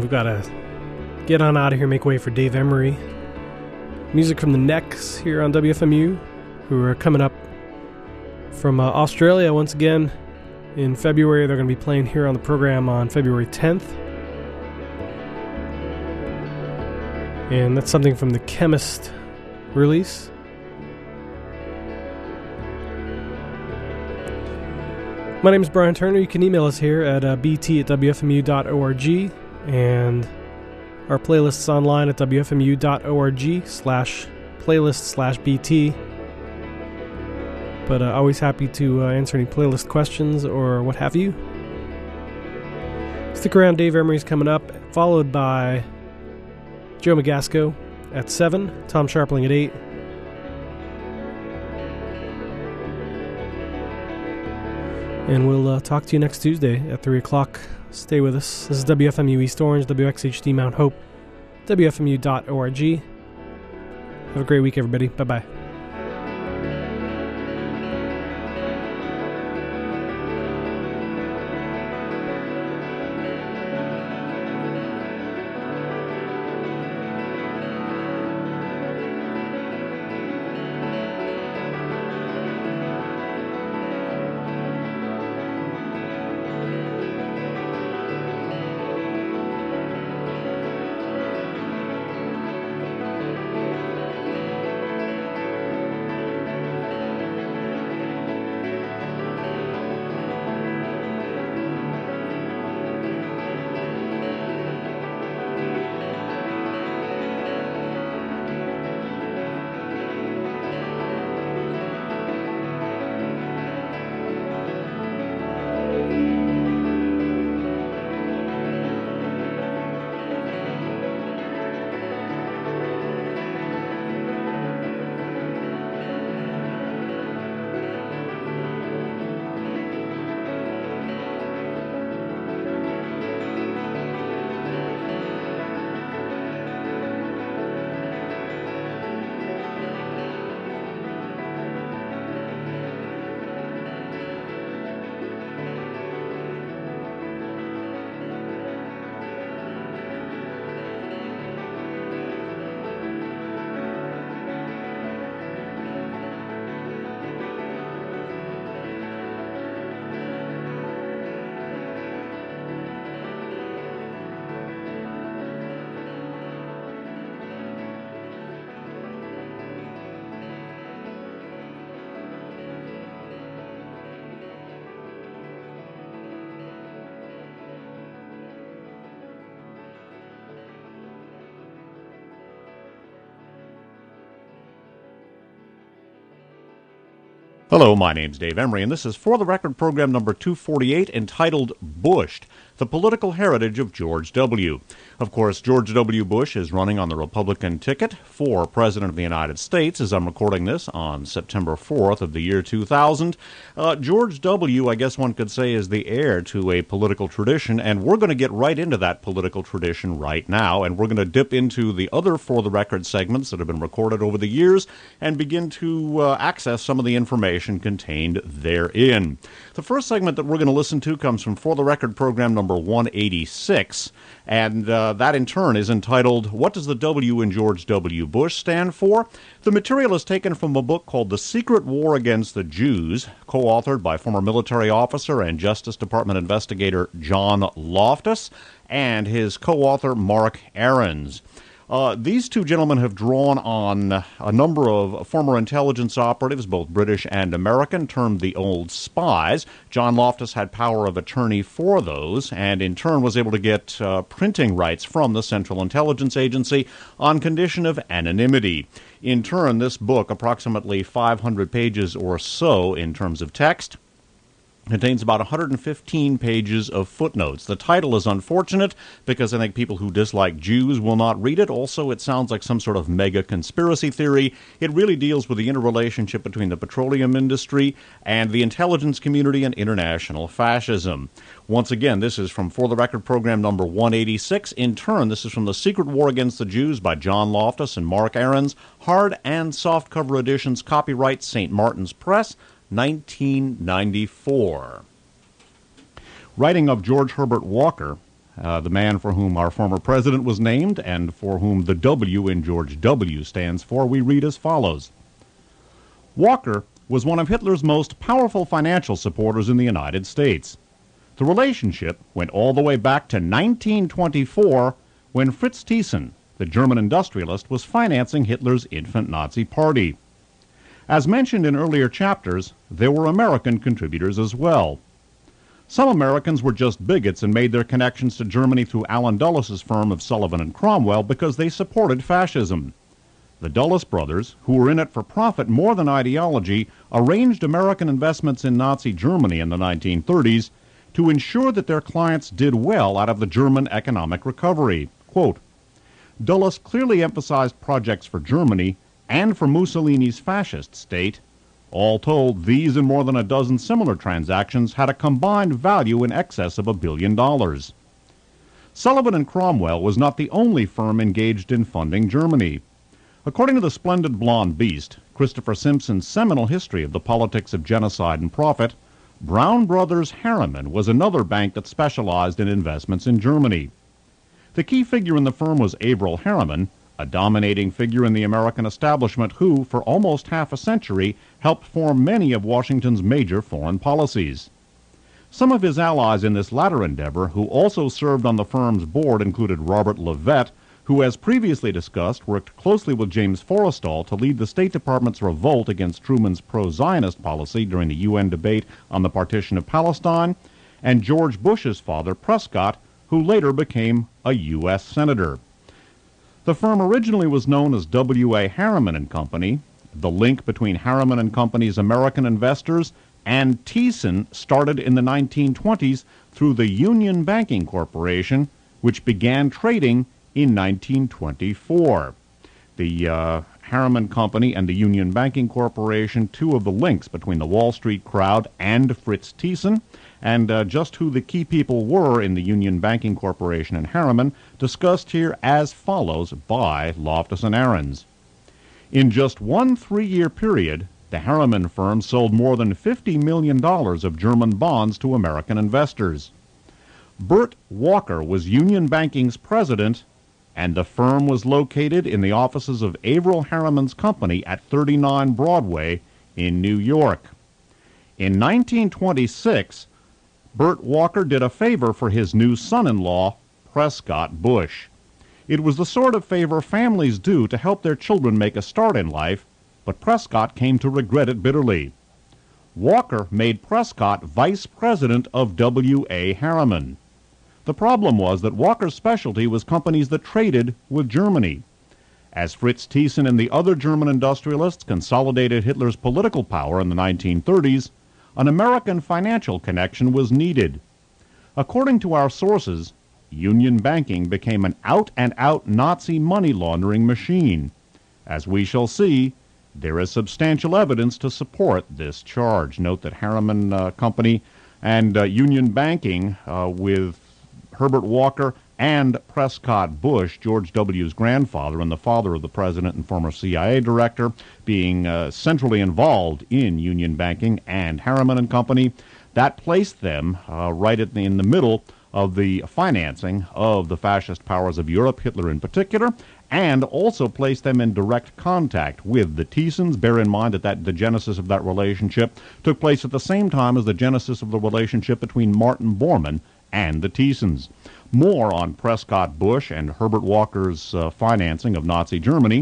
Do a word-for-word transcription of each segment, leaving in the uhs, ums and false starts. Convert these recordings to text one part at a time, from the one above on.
we've got to get on out of here, make way for Dave Emery. Music from the Necks here on W F M U, who are coming up from uh, Australia once again in February. They're going to be playing here on the program on February tenth. And that's something from the Chemist release. My name is Brian Turner. You can email us here at uh, bt at w f m u dot org, and our playlists online at w f m u dot org slash playlist slash bt. But uh, always happy to uh, answer any playlist questions or what have you. Stick around, Dave Emery's coming up, followed by Joe Magasco at seven, Tom Sharpling at eight. And we'll uh, talk to you next Tuesday at three o'clock. Stay with us. This is W F M U East Orange, W X H D Mount Hope, w f m u dot org. Have a great week, everybody. Bye-bye. Hello, my name's Dave Emery, and this is For the Record program number two forty-eight, entitled Bushed, the Political Heritage of George W. Of course, George W. Bush is running on the Republican ticket for President of the United States, as I'm recording this on September fourth of the year two thousand. Uh, George W., I guess one could say, is the heir to a political tradition, and we're going to get right into that political tradition right now, and we're going to dip into the other For the Record segments that have been recorded over the years and begin to uh, access some of the information contained therein. The first segment that we're going to listen to comes from For the Record program number one eighty-six, and uh, that in turn is entitled, What Does the W in George W. Bush Stand For? The material is taken from a book called The Secret War Against the Jews, co-authored by former military officer and Justice Department investigator John Loftus and his co-author Mark Ahrens. Uh, these two gentlemen have drawn on a number of former intelligence operatives, both British and American, termed the Old Spies. John Loftus had power of attorney for those, and in turn was able to get uh, printing rights from the Central Intelligence Agency on condition of anonymity. In turn, this book, approximately five hundred pages or so in terms of text, contains about one hundred fifteen pages of footnotes. The title is unfortunate because I think people who dislike Jews will not read it. Also, it sounds like some sort of mega conspiracy theory. It really deals with the interrelationship between the petroleum industry and the intelligence community and international fascism. Once again, this is from For the Record program number one eighty-six. In turn, this is from The Secret War Against the Jews by John Loftus and Mark Ahrens. Hard and softcover editions, copyright Saint Martin's Press, nineteen ninety-four. Writing of George Herbert Walker, uh, the man for whom our former president was named and for whom the W in George W stands for, we read as follows. Walker was one of Hitler's most powerful financial supporters in the United States. The relationship went all the way back to nineteen twenty-four, when Fritz Thyssen, the German industrialist, was financing Hitler's infant Nazi party. As mentioned in earlier chapters, there were American contributors as well. Some Americans were just bigots and made their connections to Germany through Allen Dulles' firm of Sullivan and Cromwell because they supported fascism. The Dulles brothers, who were in it for profit more than ideology, arranged American investments in Nazi Germany in the nineteen thirties to ensure that their clients did well out of the German economic recovery. Quote, Dulles clearly emphasized projects for Germany and for Mussolini's fascist state. All told, these and more than a dozen similar transactions had a combined value in excess of a billion dollars. Sullivan and Cromwell was not the only firm engaged in funding Germany. According to the splendid blonde beast, Christopher Simpson's seminal history of the politics of genocide and profit, Brown Brothers Harriman was another bank that specialized in investments in Germany. The key figure in the firm was Averell Harriman, a dominating figure in the American establishment who, for almost half a century, helped form many of Washington's major foreign policies. Some of his allies in this latter endeavor, who also served on the firm's board, included Robert Levett, who, as previously discussed, worked closely with James Forrestal to lead the State Department's revolt against Truman's pro-Zionist policy during the U N debate on the partition of Palestine, and George Bush's father, Prescott, who later became a U S senator. The firm originally was known as W A Harriman and Company. The link between Harriman and Company's American investors and Thyssen started in the nineteen twenties through the Union Banking Corporation, which began trading in nineteen twenty-four. The uh, Harriman Company and the Union Banking Corporation, two of the links between the Wall Street crowd and Fritz Thyssen, and uh, just who the key people were in the Union Banking Corporation and Harriman, discussed here as follows by Loftus and Aarons. In just one three-year period, the Harriman firm sold more than fifty million dollars of German bonds to American investors. Bert Walker was Union Banking's president, and the firm was located in the offices of Averell Harriman's company at thirty-nine Broadway in New York. In nineteen twenty-six, Bert Walker did a favor for his new son-in-law, Prescott Bush. It was the sort of favor families do to help their children make a start in life, but Prescott came to regret it bitterly. Walker made Prescott vice president of W A Harriman. The problem was that Walker's specialty was companies that traded with Germany. As Fritz Thyssen and the other German industrialists consolidated Hitler's political power in the nineteen thirties, an American financial connection was needed. According to our sources, Union Banking became an out-and-out Nazi money laundering machine. As we shall see, there is substantial evidence to support this charge. Note that Harriman uh, Company and uh, Union Banking uh, with Herbert Walker and Prescott Bush, George W.'s grandfather and the father of the president and former C I A director, being uh, centrally involved in Union Banking and Harriman and Company, that placed them uh, right at the, in the middle of the financing of the fascist powers of Europe, Hitler in particular, and also placed them in direct contact with the Thysens. Bear in mind that, that the genesis of that relationship took place at the same time as the genesis of the relationship between Martin Bormann and the Thysens. More on Prescott Bush and Herbert Walker's uh, financing of Nazi Germany.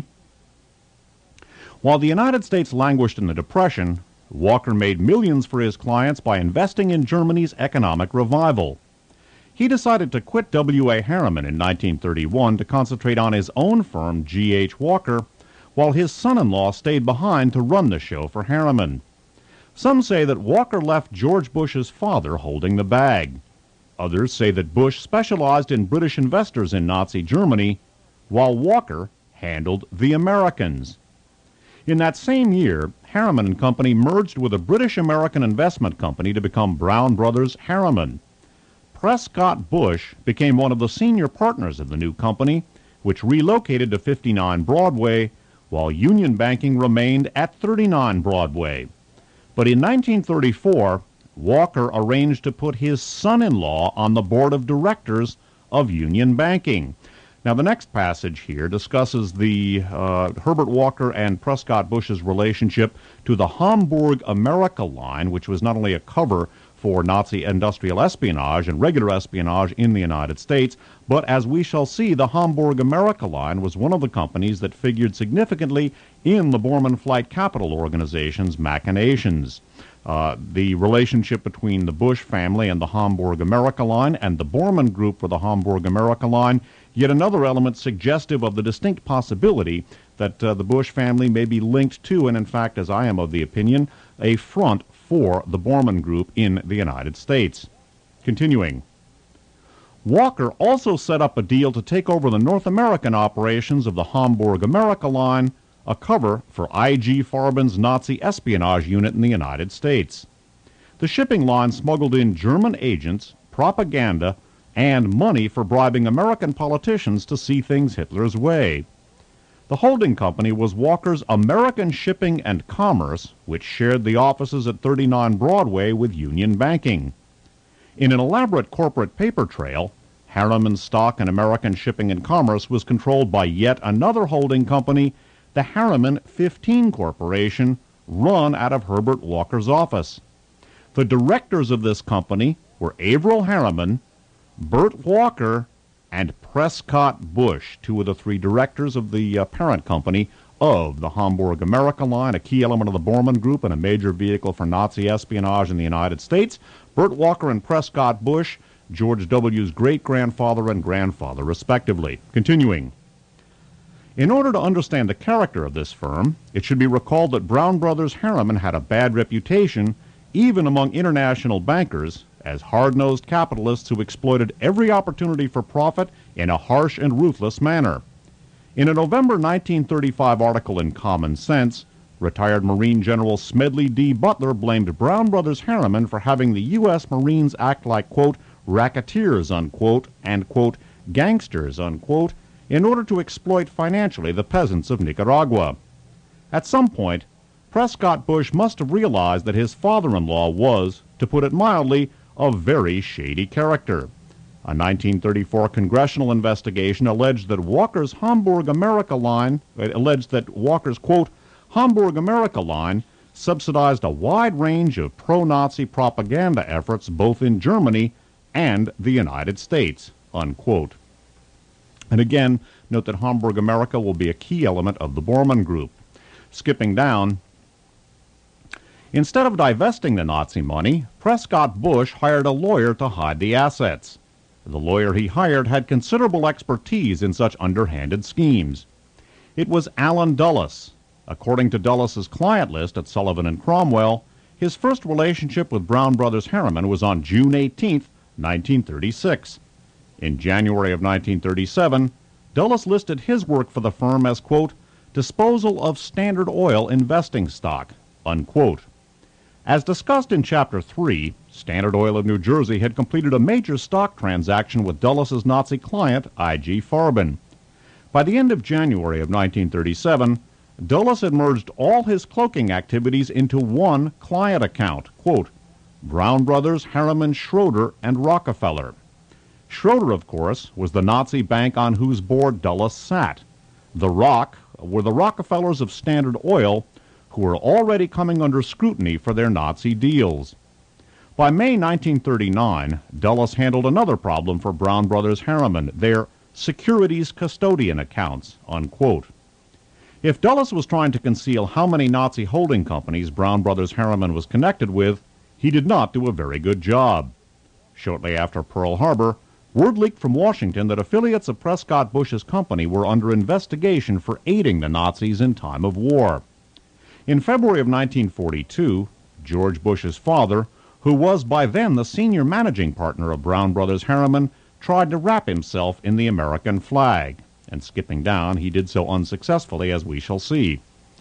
While the United States languished in the Depression, Walker made millions for his clients by investing in Germany's economic revival. He decided to quit W A Harriman in nineteen thirty-one to concentrate on his own firm, G H Walker, while his son-in-law stayed behind to run the show for Harriman. Some say that Walker left George Bush's father holding the bag. Others say that Bush specialized in British investors in Nazi Germany, while Walker handled the Americans. In that same year, Harriman and Company merged with a British-American investment company to become Brown Brothers Harriman. Prescott Bush became one of the senior partners of the new company, which relocated to fifty-nine Broadway, while Union Banking remained at thirty-nine Broadway. But in nineteen thirty-four, Walker arranged to put his son-in-law on the board of directors of Union Banking. Now, the next passage here discusses the uh, Herbert Walker and Prescott Bush's relationship to the Hamburg America line, which was not only a cover for Nazi industrial espionage and regular espionage in the United States, but as we shall see, the Hamburg America line was one of the companies that figured significantly in the Bormann Flight Capital Organization's machinations. Uh, the relationship between the Bush family and the Hamburg America line and the Bormann Group for the Hamburg America line, yet another element suggestive of the distinct possibility that uh, the Bush family may be linked to, and in fact, as I am of the opinion, a front for the Bormann Group in the United States. Continuing. Walker also set up a deal to take over the North American operations of the Hamburg America line, a cover for I G Farben's Nazi espionage unit in the United States. The shipping line smuggled in German agents, propaganda, and money for bribing American politicians to see things Hitler's way. The holding company was Walker's American Shipping and Commerce, which shared the offices at thirty-nine Broadway with Union Banking. In an elaborate corporate paper trail, Harriman stock in American Shipping and Commerce was controlled by yet another holding company, the Harriman fifteen Corporation, run out of Herbert Walker's office. The directors of this company were Averell Harriman, Bert Walker, and Prescott Bush, two of the three directors of the uh, parent company of the Hamburg America line, a key element of the Bormann Group and a major vehicle for Nazi espionage in the United States. Bert Walker and Prescott Bush, George W.'s great-grandfather and grandfather, respectively. Continuing. In order to understand the character of this firm, it should be recalled that Brown Brothers Harriman had a bad reputation, even among international bankers, as hard-nosed capitalists who exploited every opportunity for profit in a harsh and ruthless manner. In a November nineteen thirty-five article in Common Sense, retired Marine General Smedley D. Butler blamed Brown Brothers Harriman for having the U S Marines act like, quote, racketeers, unquote, and, quote, gangsters, unquote, in order to exploit financially the peasants of Nicaragua. At some point, Prescott Bush must have realized that his father-in-law was, to put it mildly, a very shady character. A nineteen thirty-four congressional investigation alleged that Walker's Hamburg America line, alleged that Walker's, quote, Hamburg America line subsidized a wide range of pro-Nazi propaganda efforts both in Germany and the United States, unquote. And again, note that Hamburg America will be a key element of the Bormann Group. Skipping down, instead of divesting the Nazi money, Prescott Bush hired a lawyer to hide the assets. The lawyer he hired had considerable expertise in such underhanded schemes. It was Allen Dulles. According to Dulles' client list at Sullivan and Cromwell, his first relationship with Brown Brothers Harriman was on June eighteenth, nineteen thirty-six. In January of nineteen thirty-seven, Dulles listed his work for the firm as, quote, disposal of Standard Oil investing stock, unquote. As discussed in Chapter three, Standard Oil of New Jersey had completed a major stock transaction with Dulles' Nazi client, I G Farben. By the end of January of nineteen thirty-seven, Dulles had merged all his cloaking activities into one client account, quote, Brown Brothers, Harriman, Schroeder, and Rockefeller. Schroeder, of course, was the Nazi bank on whose board Dulles sat. The Rock were the Rockefellers of Standard Oil, who were already coming under scrutiny for their Nazi deals. By May nineteen thirty-nine, Dulles handled another problem for Brown Brothers Harriman, their securities custodian accounts, unquote. If Dulles was trying to conceal how many Nazi holding companies Brown Brothers Harriman was connected with, he did not do a very good job. Shortly after Pearl Harbor, word leaked from Washington that affiliates of Prescott Bush's company were under investigation for aiding the Nazis in time of war. In February of nineteen forty-two, George Bush's father, who was by then the senior managing partner of Brown Brothers Harriman, tried to wrap himself in the American flag, and skipping down, he did so unsuccessfully, as we shall see.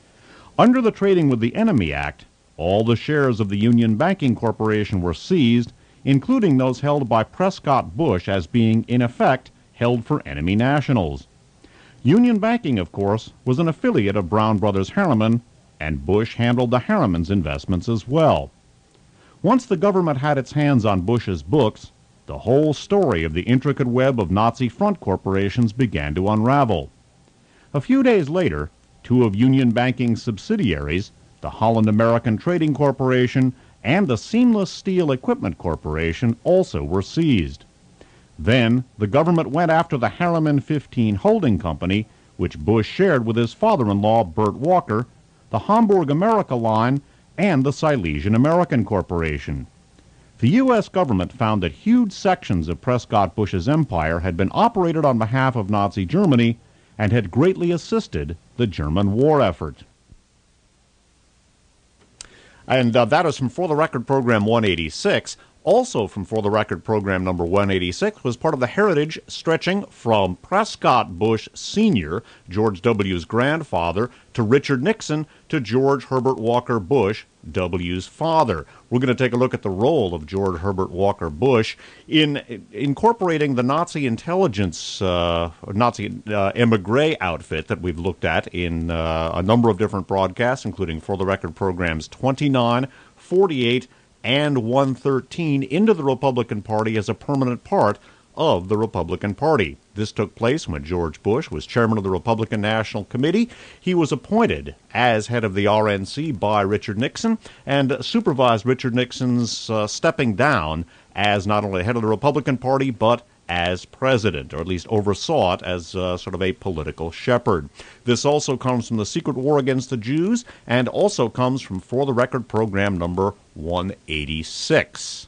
Under the Trading with the Enemy Act, all the shares of the Union Banking Corporation were seized, including those held by Prescott Bush as being, in effect, held for enemy nationals. Union Banking, of course, was an affiliate of Brown Brothers Harriman, and Bush handled the Harriman's investments as well. Once the government had its hands on Bush's books, the whole story of the intricate web of Nazi front corporations began to unravel. A few days later, two of Union Banking's subsidiaries, the Holland American Trading Corporation and the Seamless Steel Equipment Corporation, also were seized. Then, the government went after the Harriman fifteen Holding Company, which Bush shared with his father-in-law, Bert Walker, the Hamburg America Line, and the Silesian American Corporation. The U S government found that huge sections of Prescott Bush's empire had been operated on behalf of Nazi Germany and had greatly assisted the German war effort. And uh, that is from For the Record Program one eighty-six. Also from For the Record Program number one eighty-six was part of the heritage stretching from Prescott Bush Senior, George W.'s grandfather, to Richard Nixon, to George Herbert Walker Bush, W.'s father. We're going to take a look at the role of George Herbert Walker Bush in incorporating the Nazi intelligence, uh, Nazi uh, emigre outfit that we've looked at in uh, a number of different broadcasts, including For the Record Programs twenty-nine, forty-eight, and one thirteen, into the Republican Party as a permanent part of the Republican Party. This took place when George Bush was chairman of the Republican National Committee. He was appointed as head of the R N C by Richard Nixon and supervised Richard Nixon's uh, stepping down as not only head of the Republican Party, but as president, or at least oversaw it as uh, sort of a political shepherd. This also comes from the Secret War Against the Jews, and also comes from For the Record Program number one eighty-six.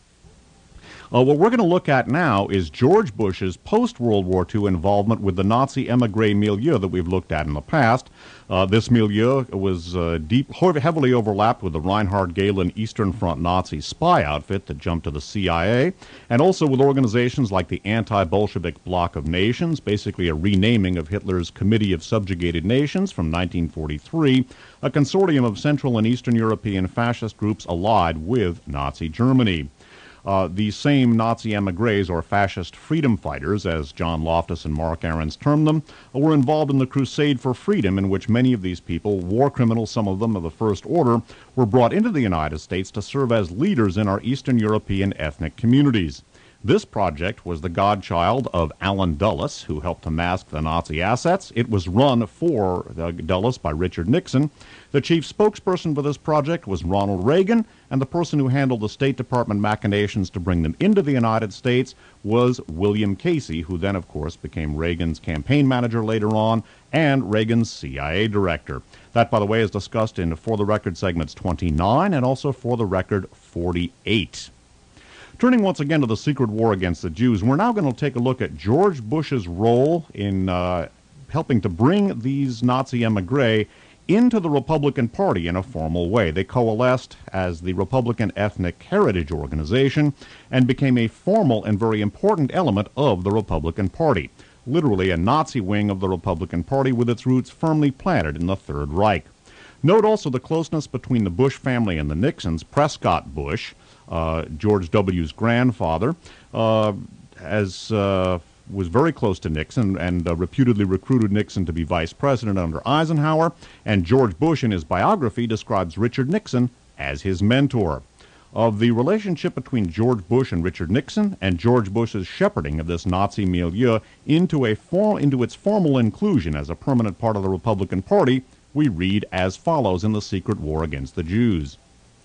Uh, what we're going to look at now is George Bush's post-World War Two involvement with the Nazi emigre milieu that we've looked at in the past. Uh, this milieu was uh, deep, heavily overlapped with the Reinhard Gehlen Eastern Front Nazi spy outfit that jumped to the C I A, and also with organizations like the Anti-Bolshevik Bloc of Nations, basically a renaming of Hitler's Committee of Subjugated Nations from nineteen forty-three, a consortium of Central and Eastern European fascist groups allied with Nazi Germany. Uh, these same Nazi emigres, or fascist freedom fighters, as John Loftus and Mark Ahrens termed them, were involved in the crusade for freedom, in which many of these people, war criminals, some of them of the First Order, were brought into the United States to serve as leaders in our Eastern European ethnic communities. This project was the godchild of Allen Dulles, who helped to mask the Nazi assets. It was run for uh, Dulles by Richard Nixon. The chief spokesperson for this project was Ronald Reagan, and the person who handled the State Department machinations to bring them into the United States was William Casey, who then, of course, became Reagan's campaign manager later on and Reagan's C I A director. That, by the way, is discussed in For the Record segments twenty-nine and also For the Record forty-eight. Turning once again to the secret war against the Jews, we're now going to take a look at George Bush's role in uh, helping to bring these Nazi emigre into the Republican Party in a formal way. They coalesced as the Republican Ethnic Heritage Organization and became a formal and very important element of the Republican Party, literally a Nazi wing of the Republican Party with its roots firmly planted in the Third Reich. Note also the closeness between the Bush family and the Nixons. Prescott Bush, uh, George W.'s grandfather, uh, as uh, was very close to Nixon and uh, reputedly recruited Nixon to be vice president under Eisenhower, and George Bush in his biography describes Richard Nixon as his mentor. Of the relationship between George Bush and Richard Nixon and George Bush's shepherding of this Nazi milieu into, a form, into its formal inclusion as a permanent part of the Republican Party, we read as follows in The Secret War Against the Jews.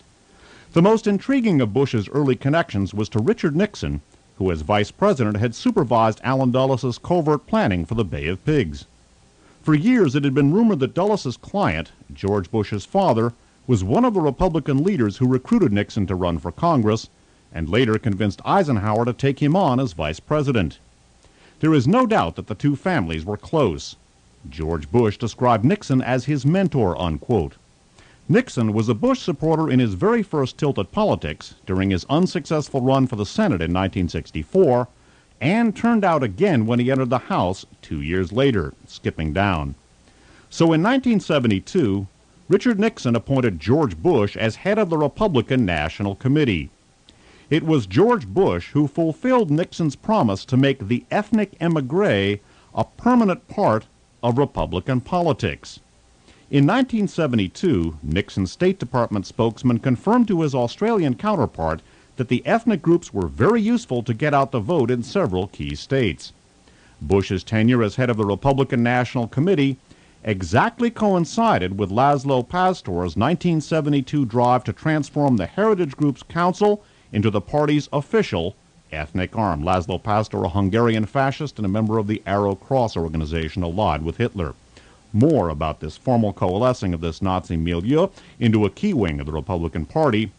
The most intriguing of Bush's early connections was to Richard Nixon, who as vice president had supervised Allen Dulles's covert planning for the Bay of Pigs. For years it had been rumored that Dulles's client, George Bush's father, was one of the Republican leaders who recruited Nixon to run for Congress, and later convinced Eisenhower to take him on as vice president. There is no doubt that the two families were close. George Bush described Nixon as his mentor, unquote. Nixon was a Bush supporter in his very first tilt at politics during his unsuccessful run for the Senate in nineteen sixty-four, and turned out again when he entered the House two years later, skipping down. So in nineteen seventy-two, Richard Nixon appointed George Bush as head of the Republican National Committee. It was George Bush who fulfilled Nixon's promise to make the ethnic emigre a permanent part of Republican politics. In nineteen seventy-two, Nixon's State Department spokesman confirmed to his Australian counterpart that the ethnic groups were very useful to get out the vote in several key states. Bush's tenure as head of the Republican National Committee exactly coincided with Laszlo Pastor's nineteen seventy-two drive to transform the Heritage Groups Council into the party's official ethnic arm. Laszlo Pastor, a Hungarian fascist and a member of the Arrow Cross organization allied with Hitler. More about this formal coalescing of this Nazi milieu into a key wing of the Republican Party.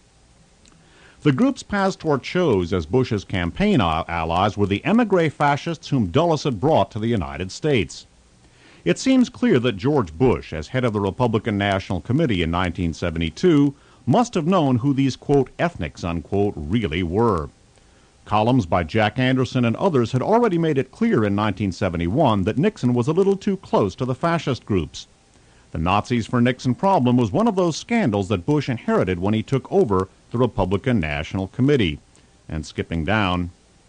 The groups Pastor chose as Bush's campaign allies were the émigré fascists whom Dulles had brought to the United States. It seems clear that George Bush, as head of the Republican National Committee in nineteen seventy-two, must have known who these, quote, ethnics, unquote, really were. Columns by Jack Anderson and others had already made it clear in nineteen seventy-one that Nixon was a little too close to the fascist groups. The Nazis for Nixon problem was one of those scandals that Bush inherited when he took over the Republican National Committee. And skipping down,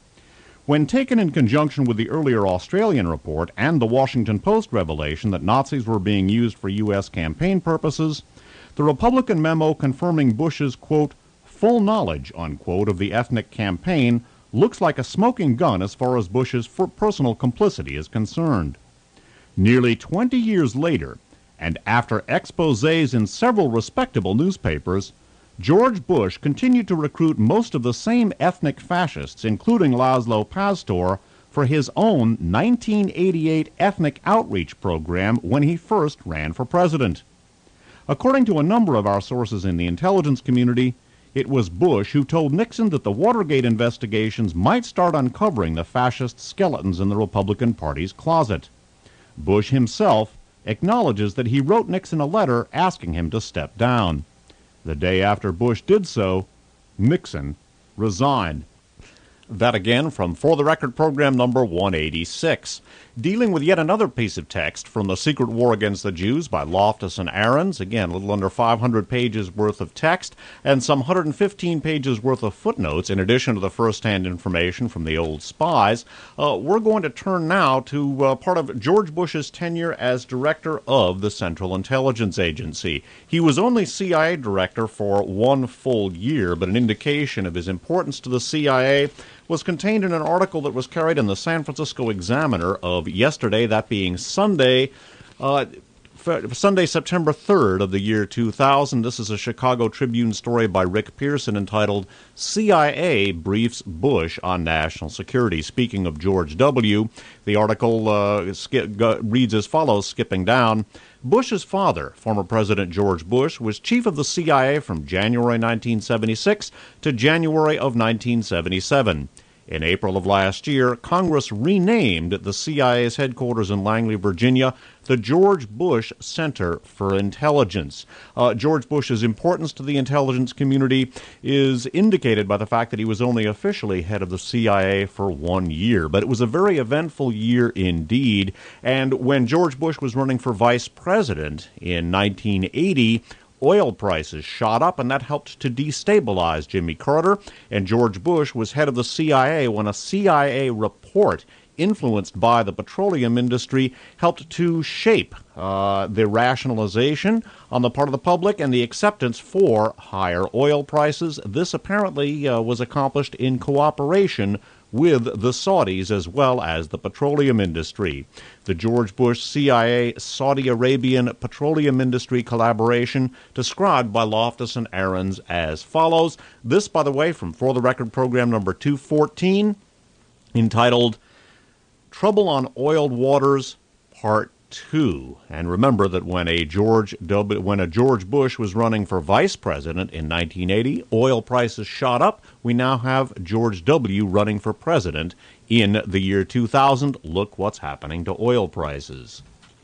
when taken in conjunction with the earlier Australian report and the Washington Post revelation that Nazis were being used for U S campaign purposes, the Republican memo confirming Bush's, quote, full knowledge, unquote, of the ethnic campaign looks like a smoking gun as far as Bush's personal complicity is concerned. Nearly twenty years later, and after exposés in several respectable newspapers, George Bush continued to recruit most of the same ethnic fascists, including Laszlo Pastor, for his own nineteen eighty-eight ethnic outreach program when he first ran for president. According to a number of our sources in the intelligence community, it was Bush who told Nixon that the Watergate investigations might start uncovering the fascist skeletons in the Republican Party's closet. Bush himself acknowledges that he wrote Nixon a letter asking him to step down. The day after Bush did so, Nixon resigned. That again from For the Record program number one eighty-six. Dealing with yet another piece of text from The Secret War Against the Jews by Loftus and Ahrens. Again, a little under five hundred pages worth of text and some one hundred fifteen pages worth of footnotes in addition to the first-hand information from the old spies. Uh, we're going to turn now to uh, part of George Bush's tenure as director of the Central Intelligence Agency. He was only C I A director for one full year, but an indication of his importance to the C I A was contained in an article that was carried in the San Francisco Examiner of yesterday, that being Sunday, uh, Sunday, September third of the year two thousand. This is a Chicago Tribune story by Rick Pearson entitled C I A Briefs Bush on National Security. Speaking of George W., the article uh, skip, go, reads as follows, skipping down. Bush's father, former President George Bush, was chief of the C I A from January nineteen seventy-six to January of nineteen seventy-seven. In April of last year, Congress renamed the C I A's headquarters in Langley, Virginia, the George Bush Center for Intelligence. Uh, George Bush's importance to the intelligence community is indicated by the fact that he was only officially head of the C I A for one year. But it was a very eventful year indeed, and when George Bush was running for vice president in nineteen eighty, oil prices shot up, and that helped to destabilize Jimmy Carter. And George Bush was head of the C I A when a C I A report influenced by the petroleum industry helped to shape uh, the rationalization on the part of the public and the acceptance for higher oil prices. This apparently uh, was accomplished in cooperation with the Saudis as well as the petroleum industry. The George Bush C I A Saudi Arabian petroleum industry collaboration described by Loftus and Ahrens as follows. This, by the way, from For the Record program number two fourteen, entitled Trouble on Oiled Waters, Part two. And remember that when a George W, when a George Bush was running for vice president in nineteen eighty, oil prices shot up. We now have George W. running for president in the year two thousand. Look what's happening to oil prices.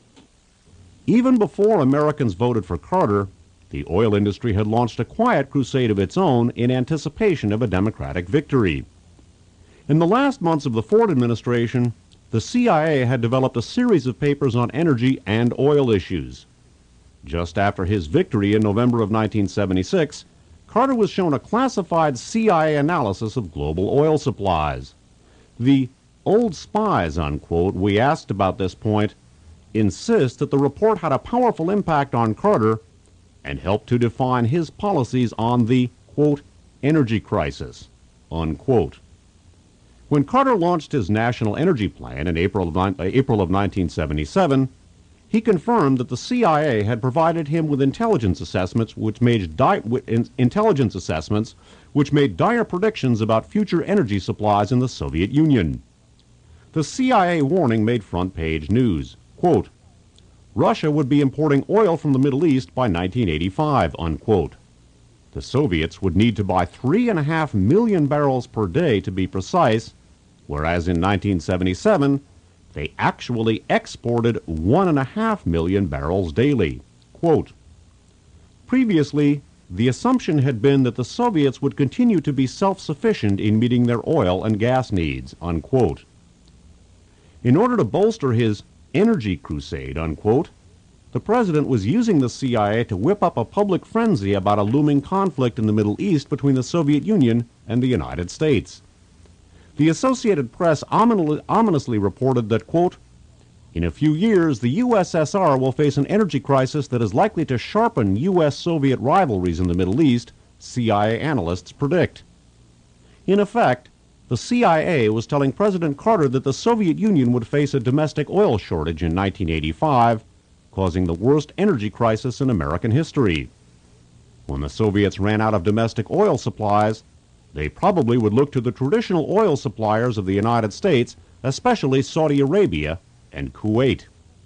Even before Americans voted for Carter, the oil industry had launched a quiet crusade of its own in anticipation of a Democratic victory. In the last months of the Ford administration, the C I A had developed a series of papers on energy and oil issues. Just after his victory in November of nineteen seventy-six, Carter was shown a classified C I A analysis of global oil supplies. The old spies, unquote, we asked about this point, insist that the report had a powerful impact on Carter and helped to define his policies on the, quote, energy crisis, unquote. When Carter launched his National Energy Plan in April of, April of nineteen seventy-seven, he confirmed that the C I A had provided him with intelligence assessments which made di- intelligence assessments which made dire predictions about future energy supplies in the Soviet Union. The C I A warning made front-page news. Quote, Russia would be importing oil from the Middle East by nineteen eighty-five, unquote. The Soviets would need to buy three and a half million barrels per day to be precise, whereas in nineteen seventy-seven, they actually exported one and a half million barrels daily. Quote, previously, the assumption had been that the Soviets would continue to be self-sufficient in meeting their oil and gas needs, unquote. In order to bolster his energy crusade, unquote, the president was using the C I A to whip up a public frenzy about a looming conflict in the Middle East between the Soviet Union and the United States. The Associated Press ominously reported that, quote, in a few years, the U S S R will face an energy crisis that is likely to sharpen U S Soviet rivalries in the Middle East, C I A analysts predict. In effect, the C I A was telling President Carter that the Soviet Union would face a domestic oil shortage in nineteen eighty-five, causing the worst energy crisis in American history. When the Soviets ran out of domestic oil supplies, they probably would look to the traditional oil suppliers of the United States, especially Saudi Arabia and Kuwait.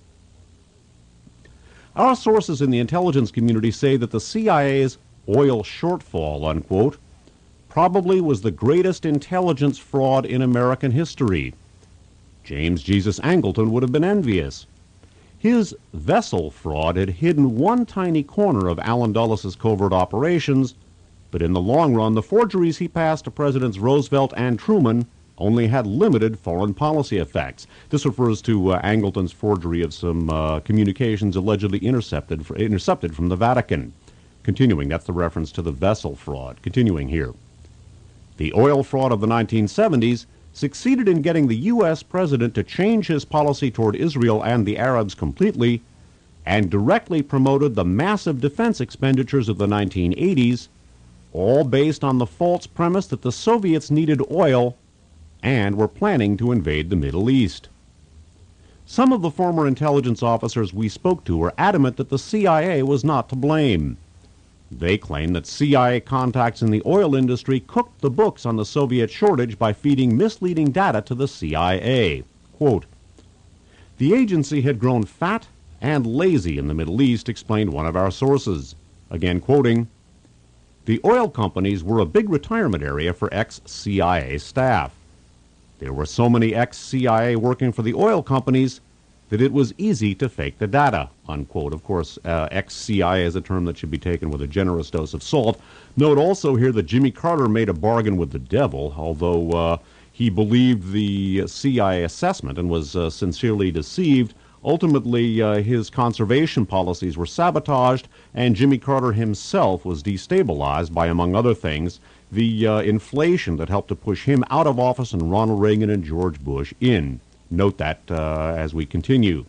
Our sources in the intelligence community say that the C I A's oil shortfall, unquote, probably was the greatest intelligence fraud in American history. James Jesus Angleton would have been envious. His vessel fraud had hidden one tiny corner of Allen Dulles' covert operations, but in the long run, the forgeries he passed to Presidents Roosevelt and Truman only had limited foreign policy effects. This refers to uh, Angleton's forgery of some uh, communications allegedly intercepted, for, intercepted from the Vatican. Continuing, that's the reference to the vessel fraud. Continuing here. The oil fraud of the nineteen seventies succeeded in getting the U S president to change his policy toward Israel and the Arabs completely, and directly promoted the massive defense expenditures of the nineteen eighties, all based on the false premise that the Soviets needed oil and were planning to invade the Middle East. Some of the former intelligence officers we spoke to were adamant that the C I A was not to blame. They claim that C I A contacts in the oil industry cooked the books on the Soviet shortage by feeding misleading data to the C I A. Quote, the agency had grown fat and lazy in the Middle East, explained one of our sources. Again quoting, the oil companies were a big retirement area for ex-C I A staff. There were so many ex-C I A working for the oil companies that it was easy to fake the data, unquote. Of course, uh, ex-C I A is a term that should be taken with a generous dose of salt. Note also here that Jimmy Carter made a bargain with the devil, although uh, he believed the C I A assessment and was uh, sincerely deceived. Ultimately, uh, his conservation policies were sabotaged, and Jimmy Carter himself was destabilized by, among other things, the uh, inflation that helped to push him out of office and Ronald Reagan and George Bush in. Note that uh, as we continue.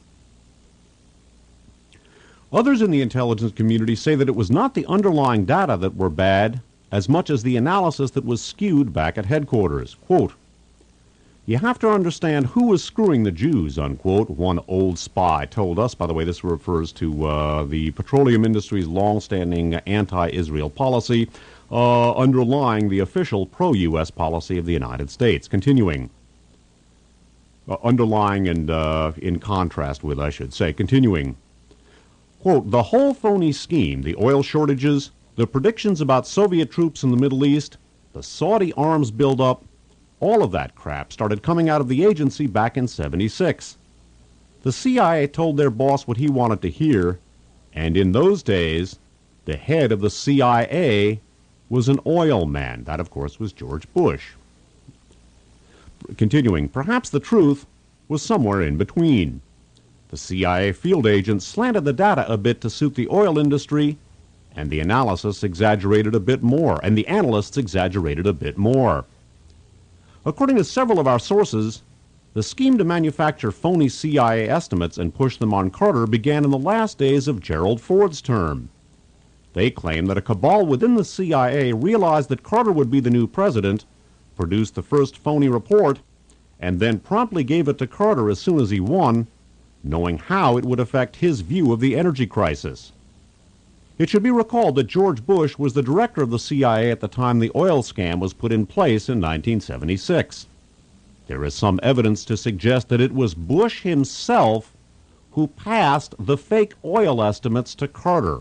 Others in the intelligence community say that it was not the underlying data that were bad as much as the analysis that was skewed back at headquarters. Quote, you have to understand who was screwing the Jews, unquote, one old spy told us. By the way, this refers to uh, the petroleum industry's long-standing anti-Israel policy uh, underlying the official pro-U S policy of the United States. Continuing. Uh, underlying and uh, in contrast with, I should say. Continuing. Quote, the whole phony scheme, the oil shortages, the predictions about Soviet troops in the Middle East, the Saudi arms buildup, all of that crap started coming out of the agency back in seventy-six. The C I A told their boss what he wanted to hear, and in those days, the head of the C I A was an oil man. That, of course, was George Bush. Continuing, perhaps the truth was somewhere in between. The C I A field agents slanted the data a bit to suit the oil industry, and the analysis exaggerated a bit more, and the analysts exaggerated a bit more. According to several of our sources, the scheme to manufacture phony C I A estimates and push them on Carter began in the last days of Gerald Ford's term. They claim that a cabal within the C I A realized that Carter would be the new president, produced the first phony report, and then promptly gave it to Carter as soon as he won, knowing how it would affect his view of the energy crisis. It should be recalled that George Bush was the director of the C I A at the time the oil scam was put in place in nineteen seventy-six. There is some evidence to suggest that it was Bush himself who passed the fake oil estimates to Carter.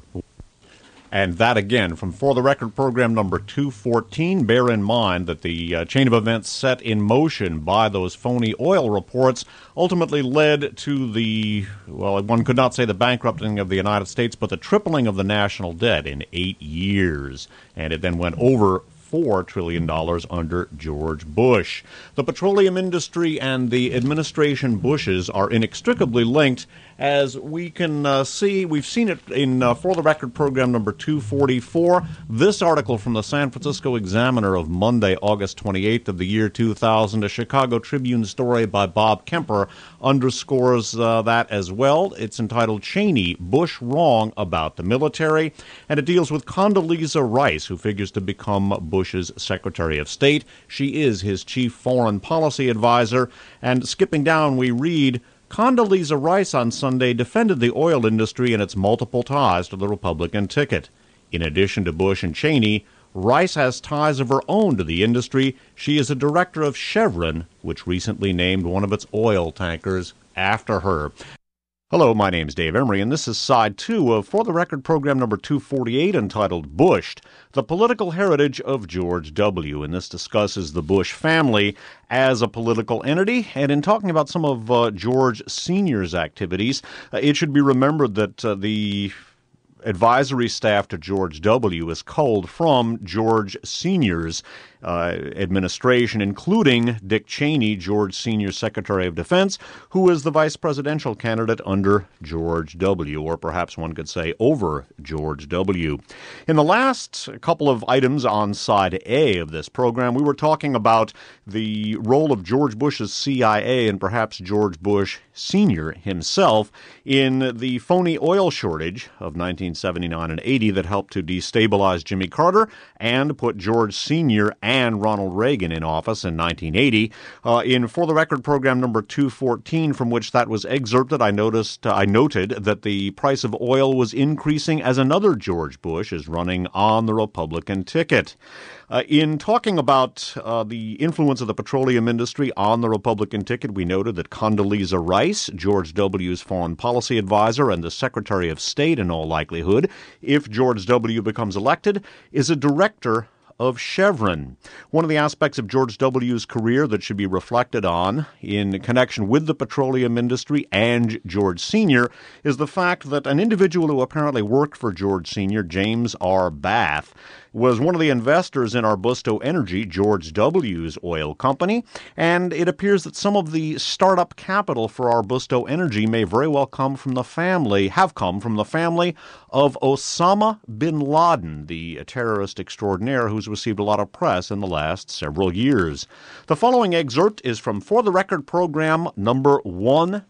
And that, again, from For the Record program number two fourteen. Bear in mind that the uh, chain of events set in motion by those phony oil reports ultimately led to the, well, one could not say the bankrupting of the United States, but the tripling of the national debt in eight years. And it then went over four trillion dollars under George Bush. The petroleum industry and the administration Bushes are inextricably linked, as we can uh, see. We've seen it in uh, For the Record program number two forty-four. This article from the San Francisco Examiner of Monday, August twenty-eighth of the year two thousand, a Chicago Tribune story by Bob Kemper, underscores uh, that as well. It's entitled Cheney, Bush Wrong About the Military, and it deals with Condoleezza Rice, who figures to become Bush's Secretary of State. She is his chief foreign policy advisor, and skipping down we read, Condoleezza Rice on Sunday defended the oil industry and its multiple ties to the Republican ticket. In addition to Bush and Cheney, Rice has ties of her own to the industry. She is a director of Chevron, which recently named one of its oil tankers after her. Hello, my name's Dave Emery, and this is Side two of For the Record program number two forty-eight, entitled Bushed, The Political Heritage of George W. And this discusses the Bush family as a political entity. And in talking about some of uh, George Senior's activities, uh, it should be remembered that uh, the advisory staff to George W. is culled from George Senior's uh, administration, including Dick Cheney, George Senior's Secretary of Defense, who was the vice presidential candidate under George W., or perhaps one could say over George W. In the last couple of items on Side A of this program, we were talking about the role of George Bush's C I A and perhaps George Bush Senior himself in the phony oil shortage of nineteen seventy-nine and eighty that helped to destabilize Jimmy Carter and put George Senior and Ronald Reagan in office in nineteen eighty. Uh, in For the Record program number two fourteen, from which that was excerpted, I noticed, uh, I noted that the price of oil was increasing as another George Bush is running on the Republican ticket. Uh, in talking about uh, the influence of the petroleum industry on the Republican ticket, we noted that Condoleezza Rice, George W.'s foreign policy advisor and the Secretary of State in all likelihood, if George W. becomes elected, is a director of Chevron. One of the aspects of George W.'s career that should be reflected on in connection with the petroleum industry and George Senior is the fact that an individual who apparently worked for George Senior, James R. Bath, was one of the investors in Arbusto Energy, George W.'s oil company, and it appears that some of the startup capital for Arbusto Energy may very well come from the family, have come from the family of Osama bin Laden, the terrorist extraordinaire who's received a lot of press in the last several years. The following excerpt is from For the Record program number one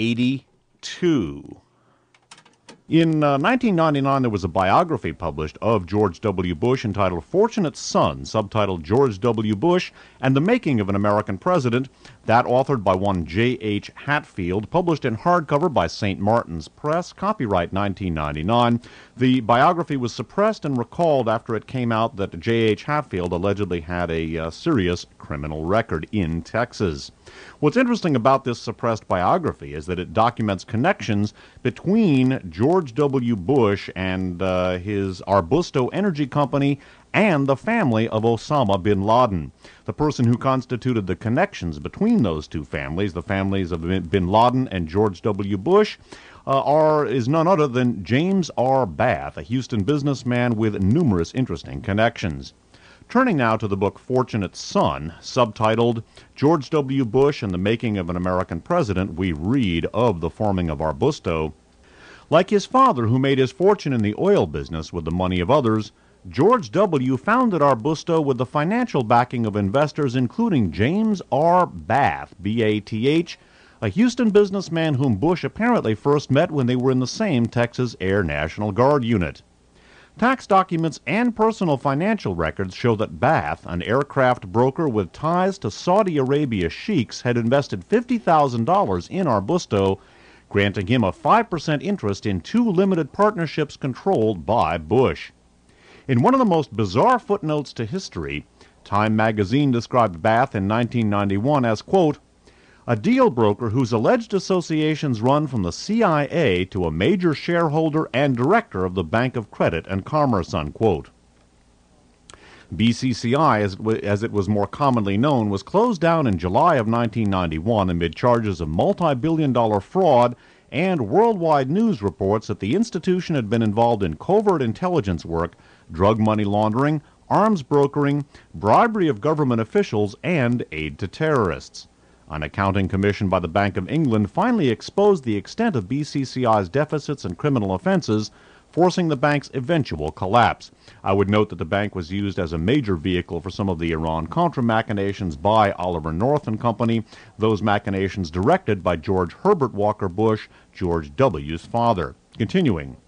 eighty-two. In uh, nineteen ninety-nine, there was a biography published of George W. Bush entitled Fortunate Son, subtitled George W. Bush and the Making of an American President, that authored by one J H Hatfield, published in hardcover by Saint Martin's Press, copyright nineteen ninety-nine. The biography was suppressed and recalled after it came out that J H Hatfield allegedly had a uh, serious criminal record in Texas. What's interesting about this suppressed biography is that it documents connections between George W. Bush and uh, his Arbusto Energy Company and the family of Osama bin Laden. The person who constituted the connections between those two families, the families of bin Laden and George W. Bush, uh, are is none other than James R. Bath, a Houston businessman with numerous interesting connections. Turning now to the book Fortunate Son, subtitled George W. Bush and the Making of an American President, we read of the forming of Arbusto. Like his father, who made his fortune in the oil business with the money of others, George W. founded Arbusto with the financial backing of investors including James R. Bath, B A T H, a Houston businessman whom Bush apparently first met when they were in the same Texas Air National Guard unit. Tax documents and personal financial records show that Bath, an aircraft broker with ties to Saudi Arabia sheiks, had invested fifty thousand dollars in Arbusto, granting him a five percent interest in two limited partnerships controlled by Bush. In one of the most bizarre footnotes to history, Time magazine described Bath in nineteen ninety-one as, quote, a deal broker whose alleged associations run from the C I A to a major shareholder and director of the Bank of Credit and Commerce, unquote. B C C I, as it, w- as it was more commonly known, was closed down in July of nineteen ninety-one amid charges of multi-billion dollar fraud and worldwide news reports that the institution had been involved in covert intelligence work, drug money laundering, arms brokering, bribery of government officials, and aid to terrorists. An accounting commission by the Bank of England finally exposed the extent of B C C I's deficits and criminal offenses, forcing the bank's eventual collapse. I would note that the bank was used as a major vehicle for some of the Iran-Contra machinations by Oliver North and Company, those machinations directed by George Herbert Walker Bush, George W.'s father. Continuing.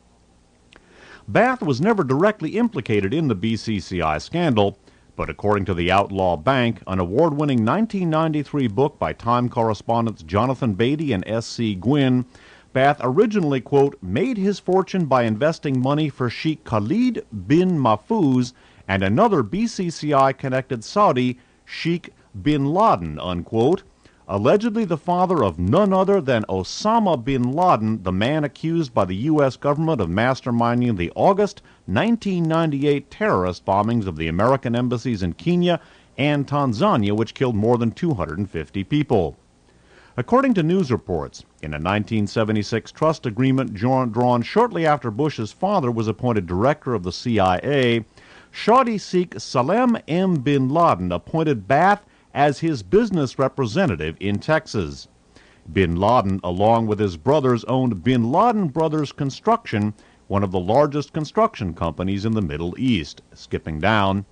Bath was never directly implicated in the B C C I scandal, but according to the Outlaw Bank, an award-winning nineteen ninety-three book by Time correspondents Jonathan Beatty and S C Gwynn, Bath originally, quote, made his fortune by investing money for Sheikh Khalid bin Mahfouz and another B C C I-connected Saudi, Sheikh bin Laden, unquote, allegedly the father of none other than Osama bin Laden, the man accused by the U S government of masterminding the August nineteen ninety-eight terrorist bombings of the American embassies in Kenya and Tanzania, which killed more than two hundred fifty people. According to news reports, in a nineteen seventy-six trust agreement drawn shortly after Bush's father was appointed director of the C I A, Saudi Sheikh Salem M. bin Laden appointed Bath as his business representative in Texas. Bin Laden, along with his brothers, owned Bin Laden Brothers Construction, one of the largest construction companies in the Middle East. Skipping down.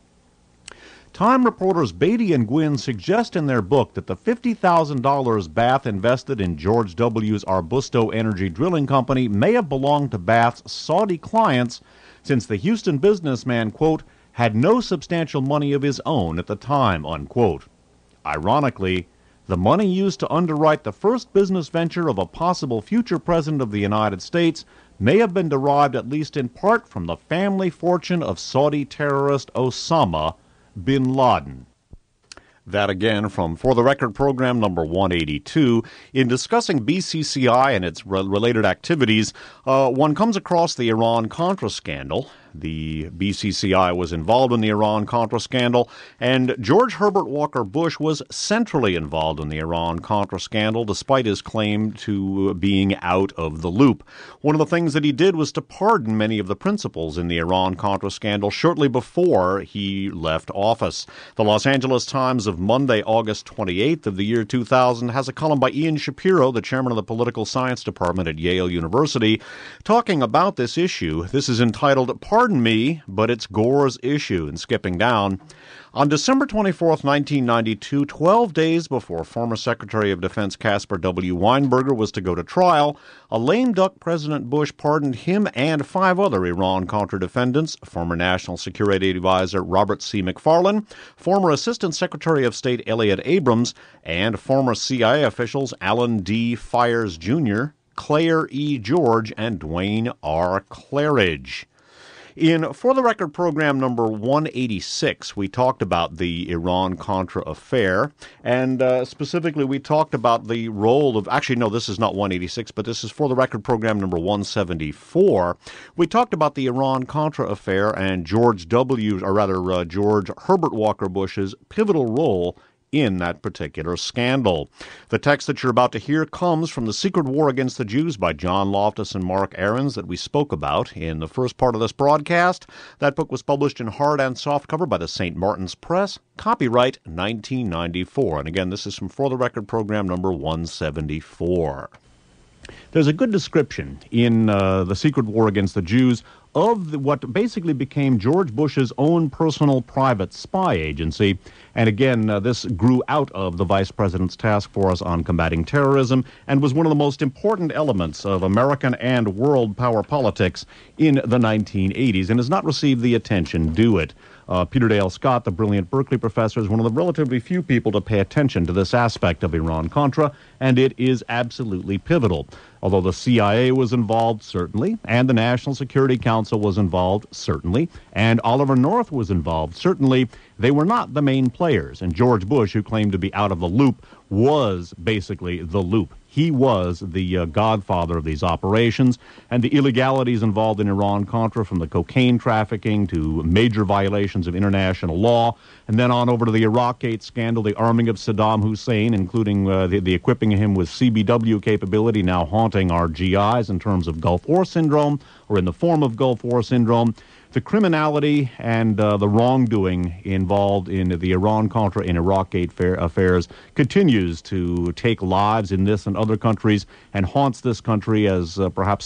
Time reporters Beatty and Gwynn suggest in their book that the fifty thousand dollars Bath invested in George W.'s Arbusto Energy Drilling Company may have belonged to Bath's Saudi clients, since the Houston businessman, quote, had no substantial money of his own at the time, unquote. Ironically, the money used to underwrite the first business venture of a possible future president of the United States may have been derived at least in part from the family fortune of Saudi terrorist Osama bin Laden. That again from For the Record program number one eighty-two. In discussing B C C I and its re- related activities, uh, one comes across the Iran-Contra scandal. The B C C I was involved in the Iran-Contra scandal, and George Herbert Walker Bush was centrally involved in the Iran-Contra scandal, despite his claim to being out of the loop. One of the things that he did was to pardon many of the principals in the Iran-Contra scandal shortly before he left office. The Los Angeles Times of Monday, August twenty-eighth of the year two thousand has a column by Ian Shapiro, the chairman of the Political Science Department at Yale University, talking about this issue. This is entitled, Pardon Me, but It's Gore's Issue. And skipping down, on December twenty-fourth, nineteen ninety-two, twelve days before former Secretary of Defense Caspar W. Weinberger was to go to trial, a lame duck President Bush pardoned him and five other Iran-Contra defendants, former National Security Advisor Robert C. McFarlane, former Assistant Secretary of State Elliott Abrams, and former C I A officials Alan D. Fires Junior, Claire E. George, and Dwayne R. Claridge. In For the Record program number one eighty-six, we talked about the Iran-Contra affair, and uh, specifically we talked about the role of, actually no, this is not one eighty-six, but this is For the Record program number one seventy-four. We talked about the Iran-Contra affair and George W., or rather uh, George Herbert Walker Bush's pivotal role in that particular scandal. The text that you're about to hear comes from The Secret War Against the Jews by John Loftus and Mark Ahrens that we spoke about in the first part of this broadcast. That book was published in hard and softcover by the Saint Martin's Press, copyright nineteen ninety-four. And again, this is from For the Record program number one seventy-four. There's a good description in uh, The Secret War Against the Jews of the, what basically became George Bush's own personal private spy agency. And again, uh, this grew out of the Vice President's Task Force on Combating Terrorism and was one of the most important elements of American and world power politics in the nineteen eighties and has not received the attention due it. Uh, Peter Dale Scott, the brilliant Berkeley professor, is one of the relatively few people to pay attention to this aspect of Iran-Contra, and it is absolutely pivotal. Although the C I A was involved, certainly, and the National Security Council was involved, certainly, and Oliver North was involved, certainly, they were not the main players. And George Bush, who claimed to be out of the loop, was basically the loop. He was the uh, godfather of these operations, and the illegalities involved in Iran-Contra, from the cocaine trafficking to major violations of international law, and then on over to the Iraq-Gate scandal, the arming of Saddam Hussein, including uh, the, the equipping him with C B W capability, now haunting our G Is in terms of Gulf War syndrome, or in the form of Gulf War syndrome. The criminality and uh, the wrongdoing involved in the Iran-Contra and Iraq-Gate affairs continues to take lives in this and other countries and haunts this country as uh, perhaps